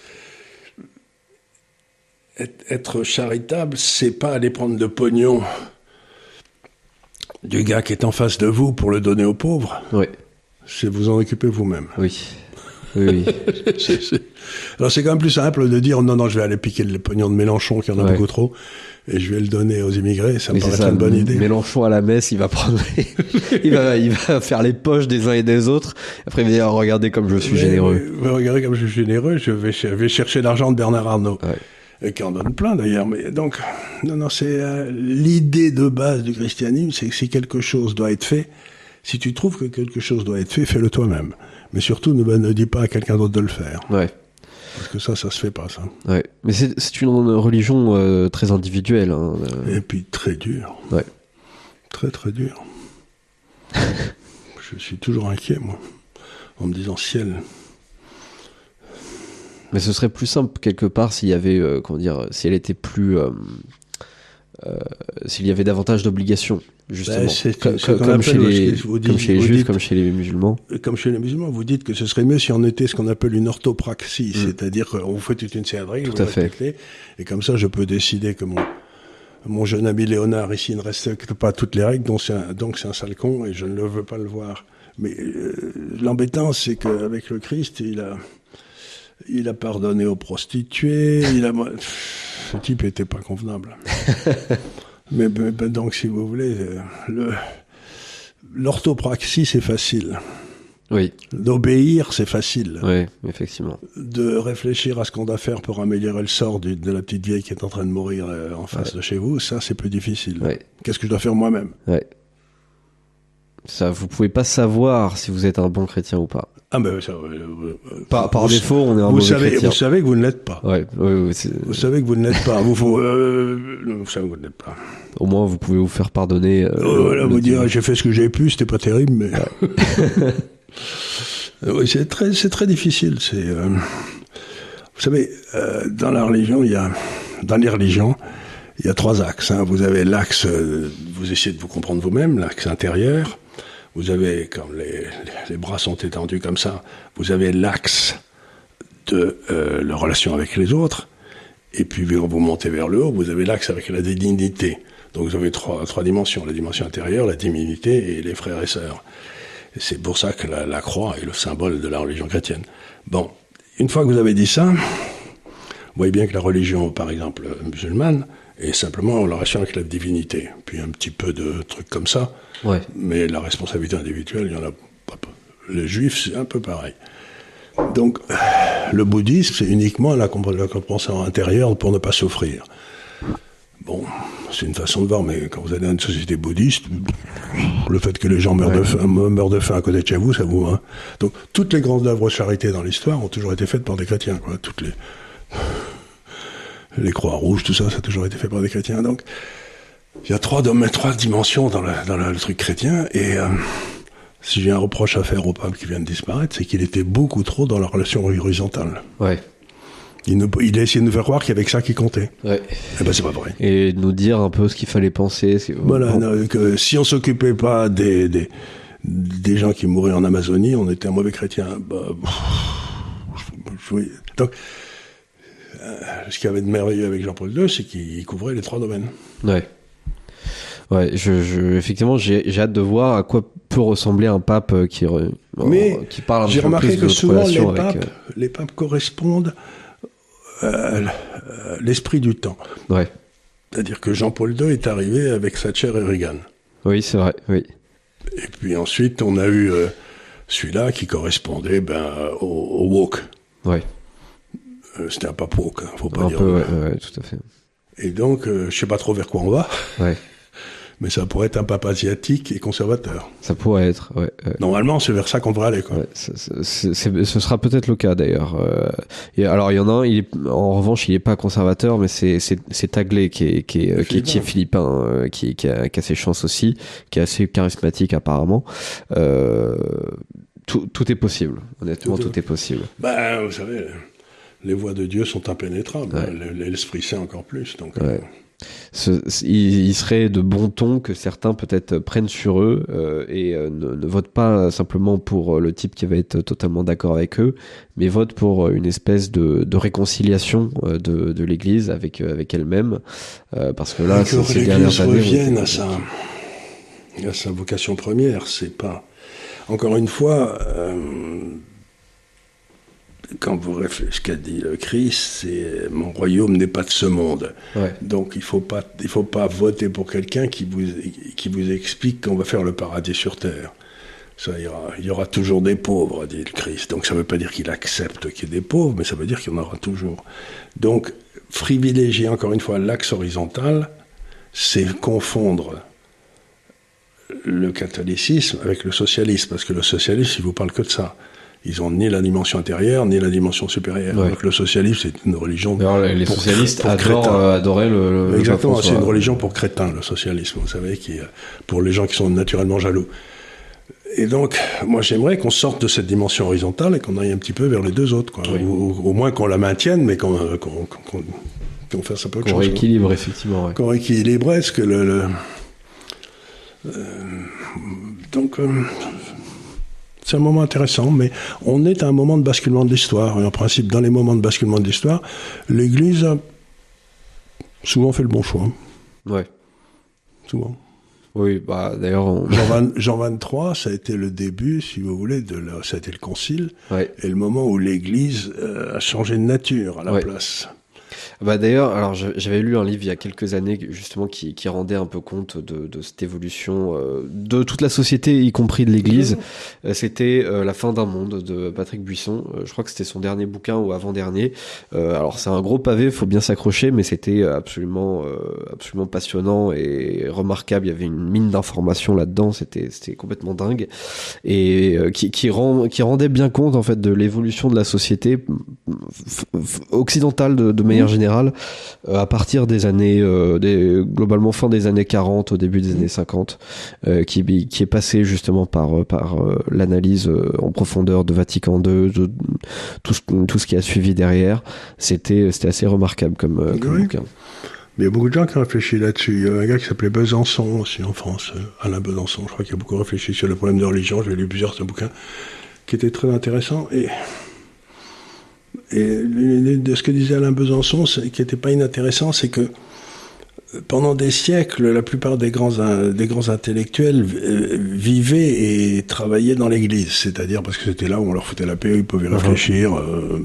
être charitable, c'est pas aller prendre le pognon du gars qui est en face de vous pour le donner aux pauvres. Oui. c'est vous en occuper vous-même. Oui. Oui. c'est, c'est... Alors c'est quand même plus simple de dire non, non, je vais aller piquer le pognon de Mélenchon qui en a ouais. beaucoup trop et je vais le donner aux immigrés. Ça me paraît une bonne idée. Mélenchon à la messe, il va prendre, les... il va, il va faire les poches des uns et des autres. Après, il va dire regardez comme je suis mais, généreux. Mais, regardez comme je suis généreux. Je vais, je vais chercher l'argent de Bernard Arnault. Ouais. Et qui en donne plein d'ailleurs. Mais donc, non, non, c'est euh, l'idée de base du christianisme, c'est que si quelque chose doit être fait, si tu trouves que quelque chose doit être fait, fais-le toi-même. Mais surtout, ne, ne dis pas à quelqu'un d'autre de le faire. Ouais. Parce que ça, ça se fait pas, ça. Ouais. Mais c'est, c'est une religion euh, très individuelle. Hein, euh... Et puis très dure. Ouais. Très très dure. Je suis toujours inquiet, moi, en me disant ciel. Mais ce serait plus simple quelque part s'il y avait, euh, comment dire, si elle était plus, euh, euh, s'il y avait davantage d'obligations. Justement, ben c'est, comme, c'est comme, chez les, dites, comme chez les juifs, dites, comme chez les musulmans. Comme chez les musulmans, vous dites que ce serait mieux si on était ce qu'on appelle une orthopraxie, mmh. c'est-à-dire qu'on vous fait toute une série de règles, tout à fait. Et comme ça, je peux décider que mon, mon jeune ami Léonard ici ne respecte pas toutes les règles, donc c'est un, donc c'est un sale con et je ne veux pas le voir. Mais euh, l'embêtant, c'est qu'avec le Christ, il a, il a pardonné aux prostituées, il a, ce type était pas convenable. Mais, mais donc, si vous voulez, le, l'orthopraxie, c'est facile. Oui. D'obéir, c'est facile. Oui, effectivement. De réfléchir à ce qu'on doit faire pour améliorer le sort du, de la petite vieille qui est en train de mourir en face ouais. de chez vous, ça, c'est plus difficile. Ouais. Qu'est-ce que je dois faire moi-même ? Ouais. Ça, vous pouvez pas savoir si vous êtes un bon chrétien ou pas. Ah ben ça. Euh, euh, par par défaut, on est un vous mauvais savez, chrétien. Vous savez que vous ne l'êtes pas. Ouais. ouais, ouais c'est... Vous savez que vous ne l'êtes pas. vous, faut, euh, vous savez que vous ne l'êtes pas. Au moins, vous pouvez vous faire pardonner. Euh, oh, voilà, vous dire, j'ai fait ce que j'ai pu, c'était pas terrible, mais. Ouais. Oui, c'est très, c'est très difficile. C'est. Euh... Vous savez, euh, dans la religion, il y a, dans les religions, il y a trois axes. Hein. Vous avez l'axe, euh, vous essayez de vous comprendre vous-même, l'axe intérieur. Vous avez, comme les, les bras sont étendus comme ça, vous avez l'axe de euh, la relation avec les autres, et puis vous montez vers le haut, vous avez l'axe avec la divinité. Donc vous avez trois, trois dimensions, la dimension intérieure, la divinité et les frères et sœurs. Et c'est pour ça que la, la croix est le symbole de la religion chrétienne. Bon, une fois que vous avez dit ça, vous voyez bien que la religion, par exemple, musulmane, est simplement la relation avec la divinité, puis un petit peu de trucs comme ça. Ouais. Mais la responsabilité individuelle, il y en a pas. Les juifs, c'est un peu pareil. Donc, le bouddhisme, c'est uniquement la compréhension intérieure pour ne pas souffrir. Bon, c'est une façon de voir, mais quand vous allez dans une société bouddhiste, le fait que les gens meurent, ouais. de, faim, meurent de faim à côté de chez vous, ça vous... Hein. Donc, toutes les grandes œuvres de charité dans l'histoire ont toujours été faites par des chrétiens, quoi. Toutes les... Les croix rouges, tout ça, ça a toujours été fait par des chrétiens. Donc, il y a trois, trois dimensions dans, la, dans la, le truc chrétien. Et euh, si j'ai un reproche à faire au pape qui vient de disparaître, c'est qu'il était beaucoup trop dans la relation horizontale. Ouais. Il, ne, il a essayé de nous faire croire qu'il y avait que ça qui comptait. Ouais. Et ben c'est pas vrai. Et de nous dire un peu ce qu'il fallait penser. C'est... Voilà, bon. non, que si on s'occupait pas des, des, des gens qui mouraient en Amazonie, on était un mauvais chrétien. Bah, pff, oui. Donc, euh, ce qu'il y avait de merveilleux avec Jean-Paul deux, c'est qu'il couvrait les trois domaines. Ouais. Ouais, je, je, effectivement, j'ai, j'ai hâte de voir à quoi peut ressembler un pape qui, Mais euh, qui parle un j'ai peu remarqué plus que de souvent les avec, papes, euh... les papes correspondent à l'esprit du temps. Ouais. C'est-à-dire que Jean-Paul deux est arrivé avec Thatcher et Reagan. Oui, c'est vrai, oui. Et puis ensuite, on a eu euh, celui-là qui correspondait ben, au, au woke. Ouais. Euh, c'était un pape woke, hein, faut pas un dire. Peu, ouais, ouais, tout à fait. Et donc, euh, je sais pas trop vers quoi on va. Ouais. Mais ça pourrait être un pape asiatique et conservateur. Ça pourrait être, ouais. ouais. Normalement, c'est vers ça qu'on devrait aller, quoi. Ouais, c'est, c'est, c'est, ce sera peut-être le cas, d'ailleurs. Euh, et alors, il y en a un, il est, en revanche, il est pas conservateur, mais c'est, c'est, c'est Taglé, qui est, qui est, qui est, qui est philippin, euh, qui, qui a, qui a ses chances aussi, qui est assez charismatique, apparemment. Euh, tout, tout est possible. Honnêtement, tout, tout est... est possible. Ben, vous savez, les voies de Dieu sont impénétrables. Ouais. Hein, l'Esprit Saint encore plus, donc. Ouais. Euh... Ce, il, il serait de bon ton que certains peut-être prennent sur eux euh, et euh, ne, ne votent pas simplement pour le type qui va être totalement d'accord avec eux, mais votent pour une espèce de, de réconciliation euh, de, de l'Église avec, avec elle-même, euh, parce que là, c'est, ces dernières années, revienne à sa, à sa vocation première, c'est pas. encore une fois, euh, quand vous réfléchissez, ce qu'a dit le Christ, c'est « mon royaume n'est pas de ce monde ouais. ». Donc il ne faut pas, il faut pas voter pour quelqu'un qui vous, qui vous explique qu'on va faire le paradis sur terre. Ça ira. Il y aura toujours des pauvres, dit le Christ. Donc ça ne veut pas dire qu'il accepte qu'il y ait des pauvres, mais ça veut dire qu'il y en aura toujours. Donc privilégier encore une fois l'axe horizontal, c'est confondre le catholicisme avec le socialisme, parce que le socialisme, il ne vous parle que de ça. Ils n'ont ni la dimension intérieure, ni la dimension supérieure. Ouais. Donc le socialisme, c'est une religion Alors, les pour, socialistes pour adorent, euh, adoraient le, le Exactement, c'est une religion pour crétins, le socialisme, vous savez, qui, pour les gens qui sont naturellement jaloux. Et donc, moi, j'aimerais qu'on sorte de cette dimension horizontale et qu'on aille un petit peu vers les deux autres, quoi. Oui. Ou, au moins qu'on la maintienne, mais qu'on, qu'on, qu'on, qu'on fasse un peu autre chose. Qu'on rééquilibre, quoi. Effectivement. Ouais. Qu'on rééquilibre, est-ce que le... le euh, donc, euh, c'est un moment intéressant, mais on est à un moment de basculement de l'histoire. Et en principe, dans les moments de basculement de l'histoire, l'Église a souvent fait le bon choix. Ouais. Souvent. Oui, bah d'ailleurs... On... Jean, Jean vingt-trois, ça a été le début, si vous voulez, de la, ça a été le concile, ouais. et le moment où l'Église euh, a changé de nature à la ouais. place. Bah d'ailleurs, alors j'avais lu un livre il y a quelques années justement qui, qui rendait un peu compte de, de cette évolution euh, de toute la société, y compris de l'Église. Mmh. C'était euh, La fin d'un monde de Patrick Buisson. Euh, je crois que c'était son dernier bouquin ou avant-dernier. Euh, alors c'est un gros pavé, faut bien s'accrocher, mais c'était absolument, euh, absolument passionnant et remarquable. Il y avait une mine d'informations là-dedans. C'était, c'était complètement dingue et euh, qui, qui rend, qui rendait bien compte en fait de l'évolution de la société f- f- occidentale de, de manière générale. Euh, à partir des années, euh, des, globalement fin des années quarante, au début des années cinquante, euh, qui, qui est passé justement par, par euh, l'analyse euh, en profondeur de Vatican deux, de, tout, ce, tout ce qui a suivi derrière. C'était, c'était assez remarquable comme, euh, comme oui. bouquin. Mais il y a beaucoup de gens qui ont réfléchi là-dessus. Il y a un gars qui s'appelait Besançon aussi en France, Alain Besançon. Je crois qu'il a beaucoup réfléchi sur le problème de religion. J'ai lu plusieurs de ses bouquins qui étaient très intéressants. Et Et de ce que disait Alain Besançon, qui n'était pas inintéressant, c'est que pendant des siècles, la plupart des grands, des grands intellectuels vivaient et travaillaient dans l'Église. C'est-à-dire parce que c'était là où on leur foutait la paix, ils pouvaient réfléchir, euh,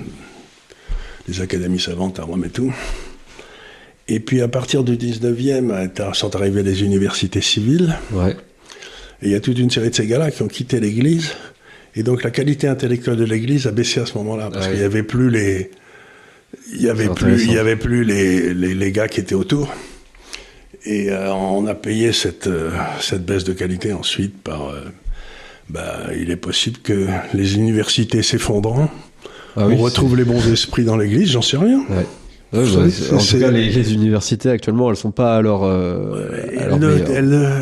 les académies savantes à Rome et tout. Et puis à partir du dix-neuvième, sont arrivées les universités civiles. Ouais. Et il y a toute une série de ces gars-là qui ont quitté l'Église. Et donc la qualité intellectuelle de l'Église a baissé à ce moment-là, parce ouais. qu'il n'y avait plus les, il y avait plus, il y avait plus les, les, les gars qui étaient autour. Et euh, on a payé cette, euh, cette baisse de qualité ensuite par, euh, bah, il est possible que les universités s'effondrant, ah oui, on retrouve c'est... les bons esprits dans l'Église, j'en sais rien. Ouais. Ouais, bah, c'est, en tout cas, les, les universités actuellement, elles sont pas à leur, euh, ouais, à leur elles, meilleur. Elles, elles,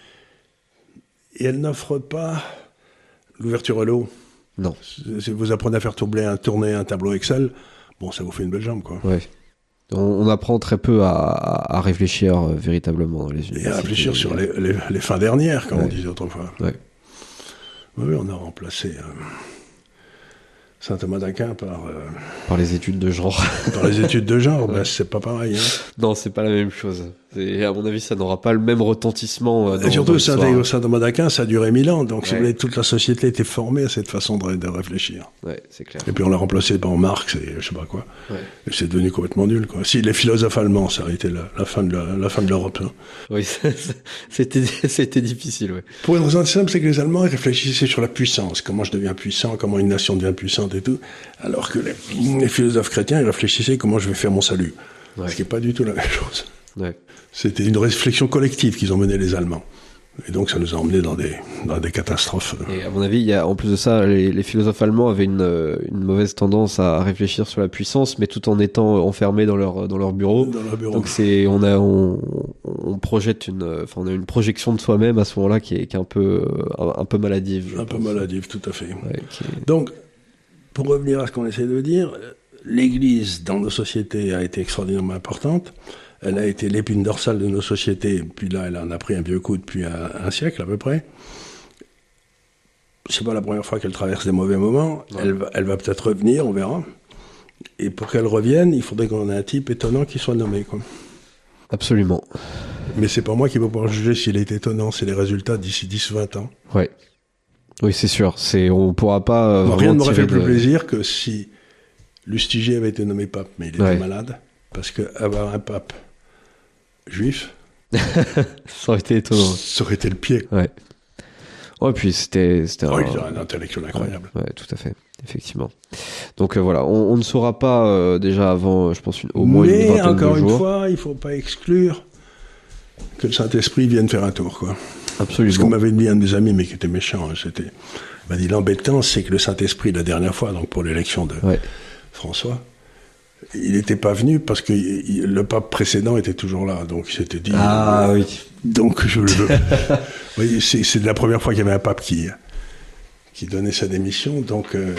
et elles n'offrent pas l'ouverture à l'eau. Non. Si vous apprenez à faire tourner un, tourner un tableau Excel, bon, ça vous fait une belle jambe, quoi. Ouais. On, on apprend très peu à, à, à réfléchir euh, véritablement dans les universités. Et à réfléchir sur les, les, les fins dernières, comme ouais. on disait autrefois. Ouais. Oui, on a remplacé euh, Saint Thomas d'Aquin par... Euh, par les études de genre. Par les études de genre, ouais. ben, c'est pas pareil. Hein. Non, c'est pas la même chose. Et à mon avis, ça n'aura pas le même retentissement. Euh, dans, et surtout, dans Saint, Saint Thomas d'Aquin, ça a duré mille ans. Donc, ouais. si vous voulez, toute la société était formée à cette façon de, de réfléchir. Ouais, c'est clair. Et puis, on l'a remplacé par Marx et je sais pas quoi. Ouais. Et c'est devenu complètement nul, quoi. Si, les philosophes allemands, ça a été la, la, fin, de la, la fin de l'Europe. Hein. Oui, c'était, c'était difficile, ouais. Pour une raison simple, c'est que les Allemands réfléchissaient sur la puissance. Comment je deviens puissant, comment une nation devient puissante et tout. Alors que les, les philosophes chrétiens, ils réfléchissaient comment je vais faire mon salut. Ouais. Ce qui n'est pas du tout la même chose. Ouais. C'était une réflexion collective qu'ils ont menée les Allemands. Et donc ça nous a emmenés dans des, dans des catastrophes. Et à mon avis, il y a, en plus de ça, les, les philosophes allemands avaient une, une mauvaise tendance à réfléchir sur la puissance, mais tout en étant enfermés dans leur, dans leur bureau. Dans leur bureau. Donc c'est, on a, on, on projette une, enfin on a une projection de soi-même à ce moment-là qui est, qui est un peu, un, un peu maladive. Un peu maladive, tout à fait. Ouais, qui est... Donc, pour revenir à ce qu'on essaie de dire, l'Église dans nos sociétés a été extraordinairement importante. Elle a été l'épine dorsale de nos sociétés, puis là, elle en a pris un vieux coup depuis un, un siècle à peu près. C'est pas la première fois qu'elle traverse des mauvais moments. Ouais. Elle va, elle va peut-être revenir, on verra. Et pour qu'elle revienne, il faudrait qu'on ait un type étonnant qui soit nommé, quoi. Absolument. Mais c'est pas moi qui vais pouvoir juger s'il est étonnant, c'est les résultats d'ici dix ou vingt ans. Ouais. Oui, c'est sûr. C'est, on pourra pas. Euh, bon, rien ne m'aurait fait de... plus plaisir que si Lustiger avait été nommé pape, mais il était ouais. malade, parce qu'avoir un pape juif, ça aurait été étonnant. Ça aurait été le pied. Ouais. Oh, et puis c'était, c'était oh, un, il a un intellectuel incroyable. Ouais, ouais, tout à fait, effectivement. Donc euh, voilà, on, on ne saura pas euh, déjà avant, je pense, une, au moins mais une vingtaine de jours. Mais encore une fois, il ne faut pas exclure que le Saint-Esprit vienne faire un tour, quoi. Absolument. Ce qu'on m'avait dit un de mes amis, mais qui était méchant, hein, c'était, il m'a dit l'embêtant, c'est que le Saint-Esprit la dernière fois, donc pour l'élection de ouais. François, il n'était pas venu parce que il, le pape précédent était toujours là, donc il s'était dit. Ah euh, oui. Donc je le. oui, c'est, c'est la première fois qu'il y avait un pape qui qui donnait sa démission, donc euh,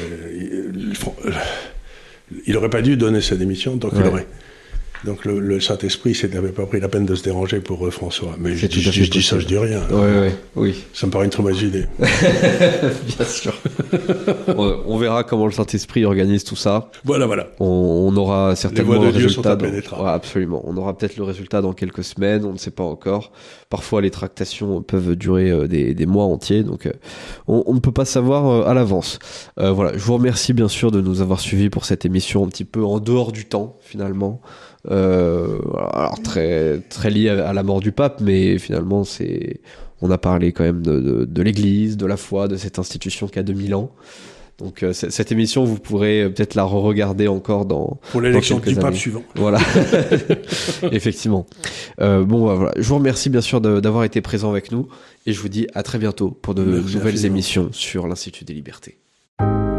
il n'aurait pas dû donner sa démission, donc ouais. il aurait. Donc le, le Saint-Esprit n'avait pas pris la peine de se déranger pour euh, François. Mais je dis, je, je dis ça, je dis rien. Ouais, ouais, oui. Ça me paraît une très mauvaise idée. Bien sûr. on, on verra comment le Saint-Esprit organise tout ça. Voilà, voilà. On, on aura certainement les voies de le Dieu résultat. Sont impénétrables. Dans... Ouais, absolument. On aura peut-être le résultat dans quelques semaines. On ne sait pas encore. Parfois, les tractations peuvent durer euh, des, des mois entiers. Donc, euh, on, on ne peut pas savoir euh, à l'avance. Euh, voilà. Je vous remercie bien sûr de nous avoir suivis pour cette émission un petit peu en dehors du temps, finalement. Euh, alors très très lié à la mort du pape, mais finalement c'est on a parlé quand même de, de, de l'Église, de la foi, de cette institution qui a deux mille ans. Donc euh, c- cette émission vous pourrez peut-être la re-regarder encore dans pour l'élection dans du pape années. Suivant. Voilà, effectivement. Euh, bon bah, voilà, je vous remercie bien sûr de, d'avoir été présent avec nous et je vous dis à très bientôt pour de Merci nouvelles infiniment. émissions sur l'Institut des Libertés.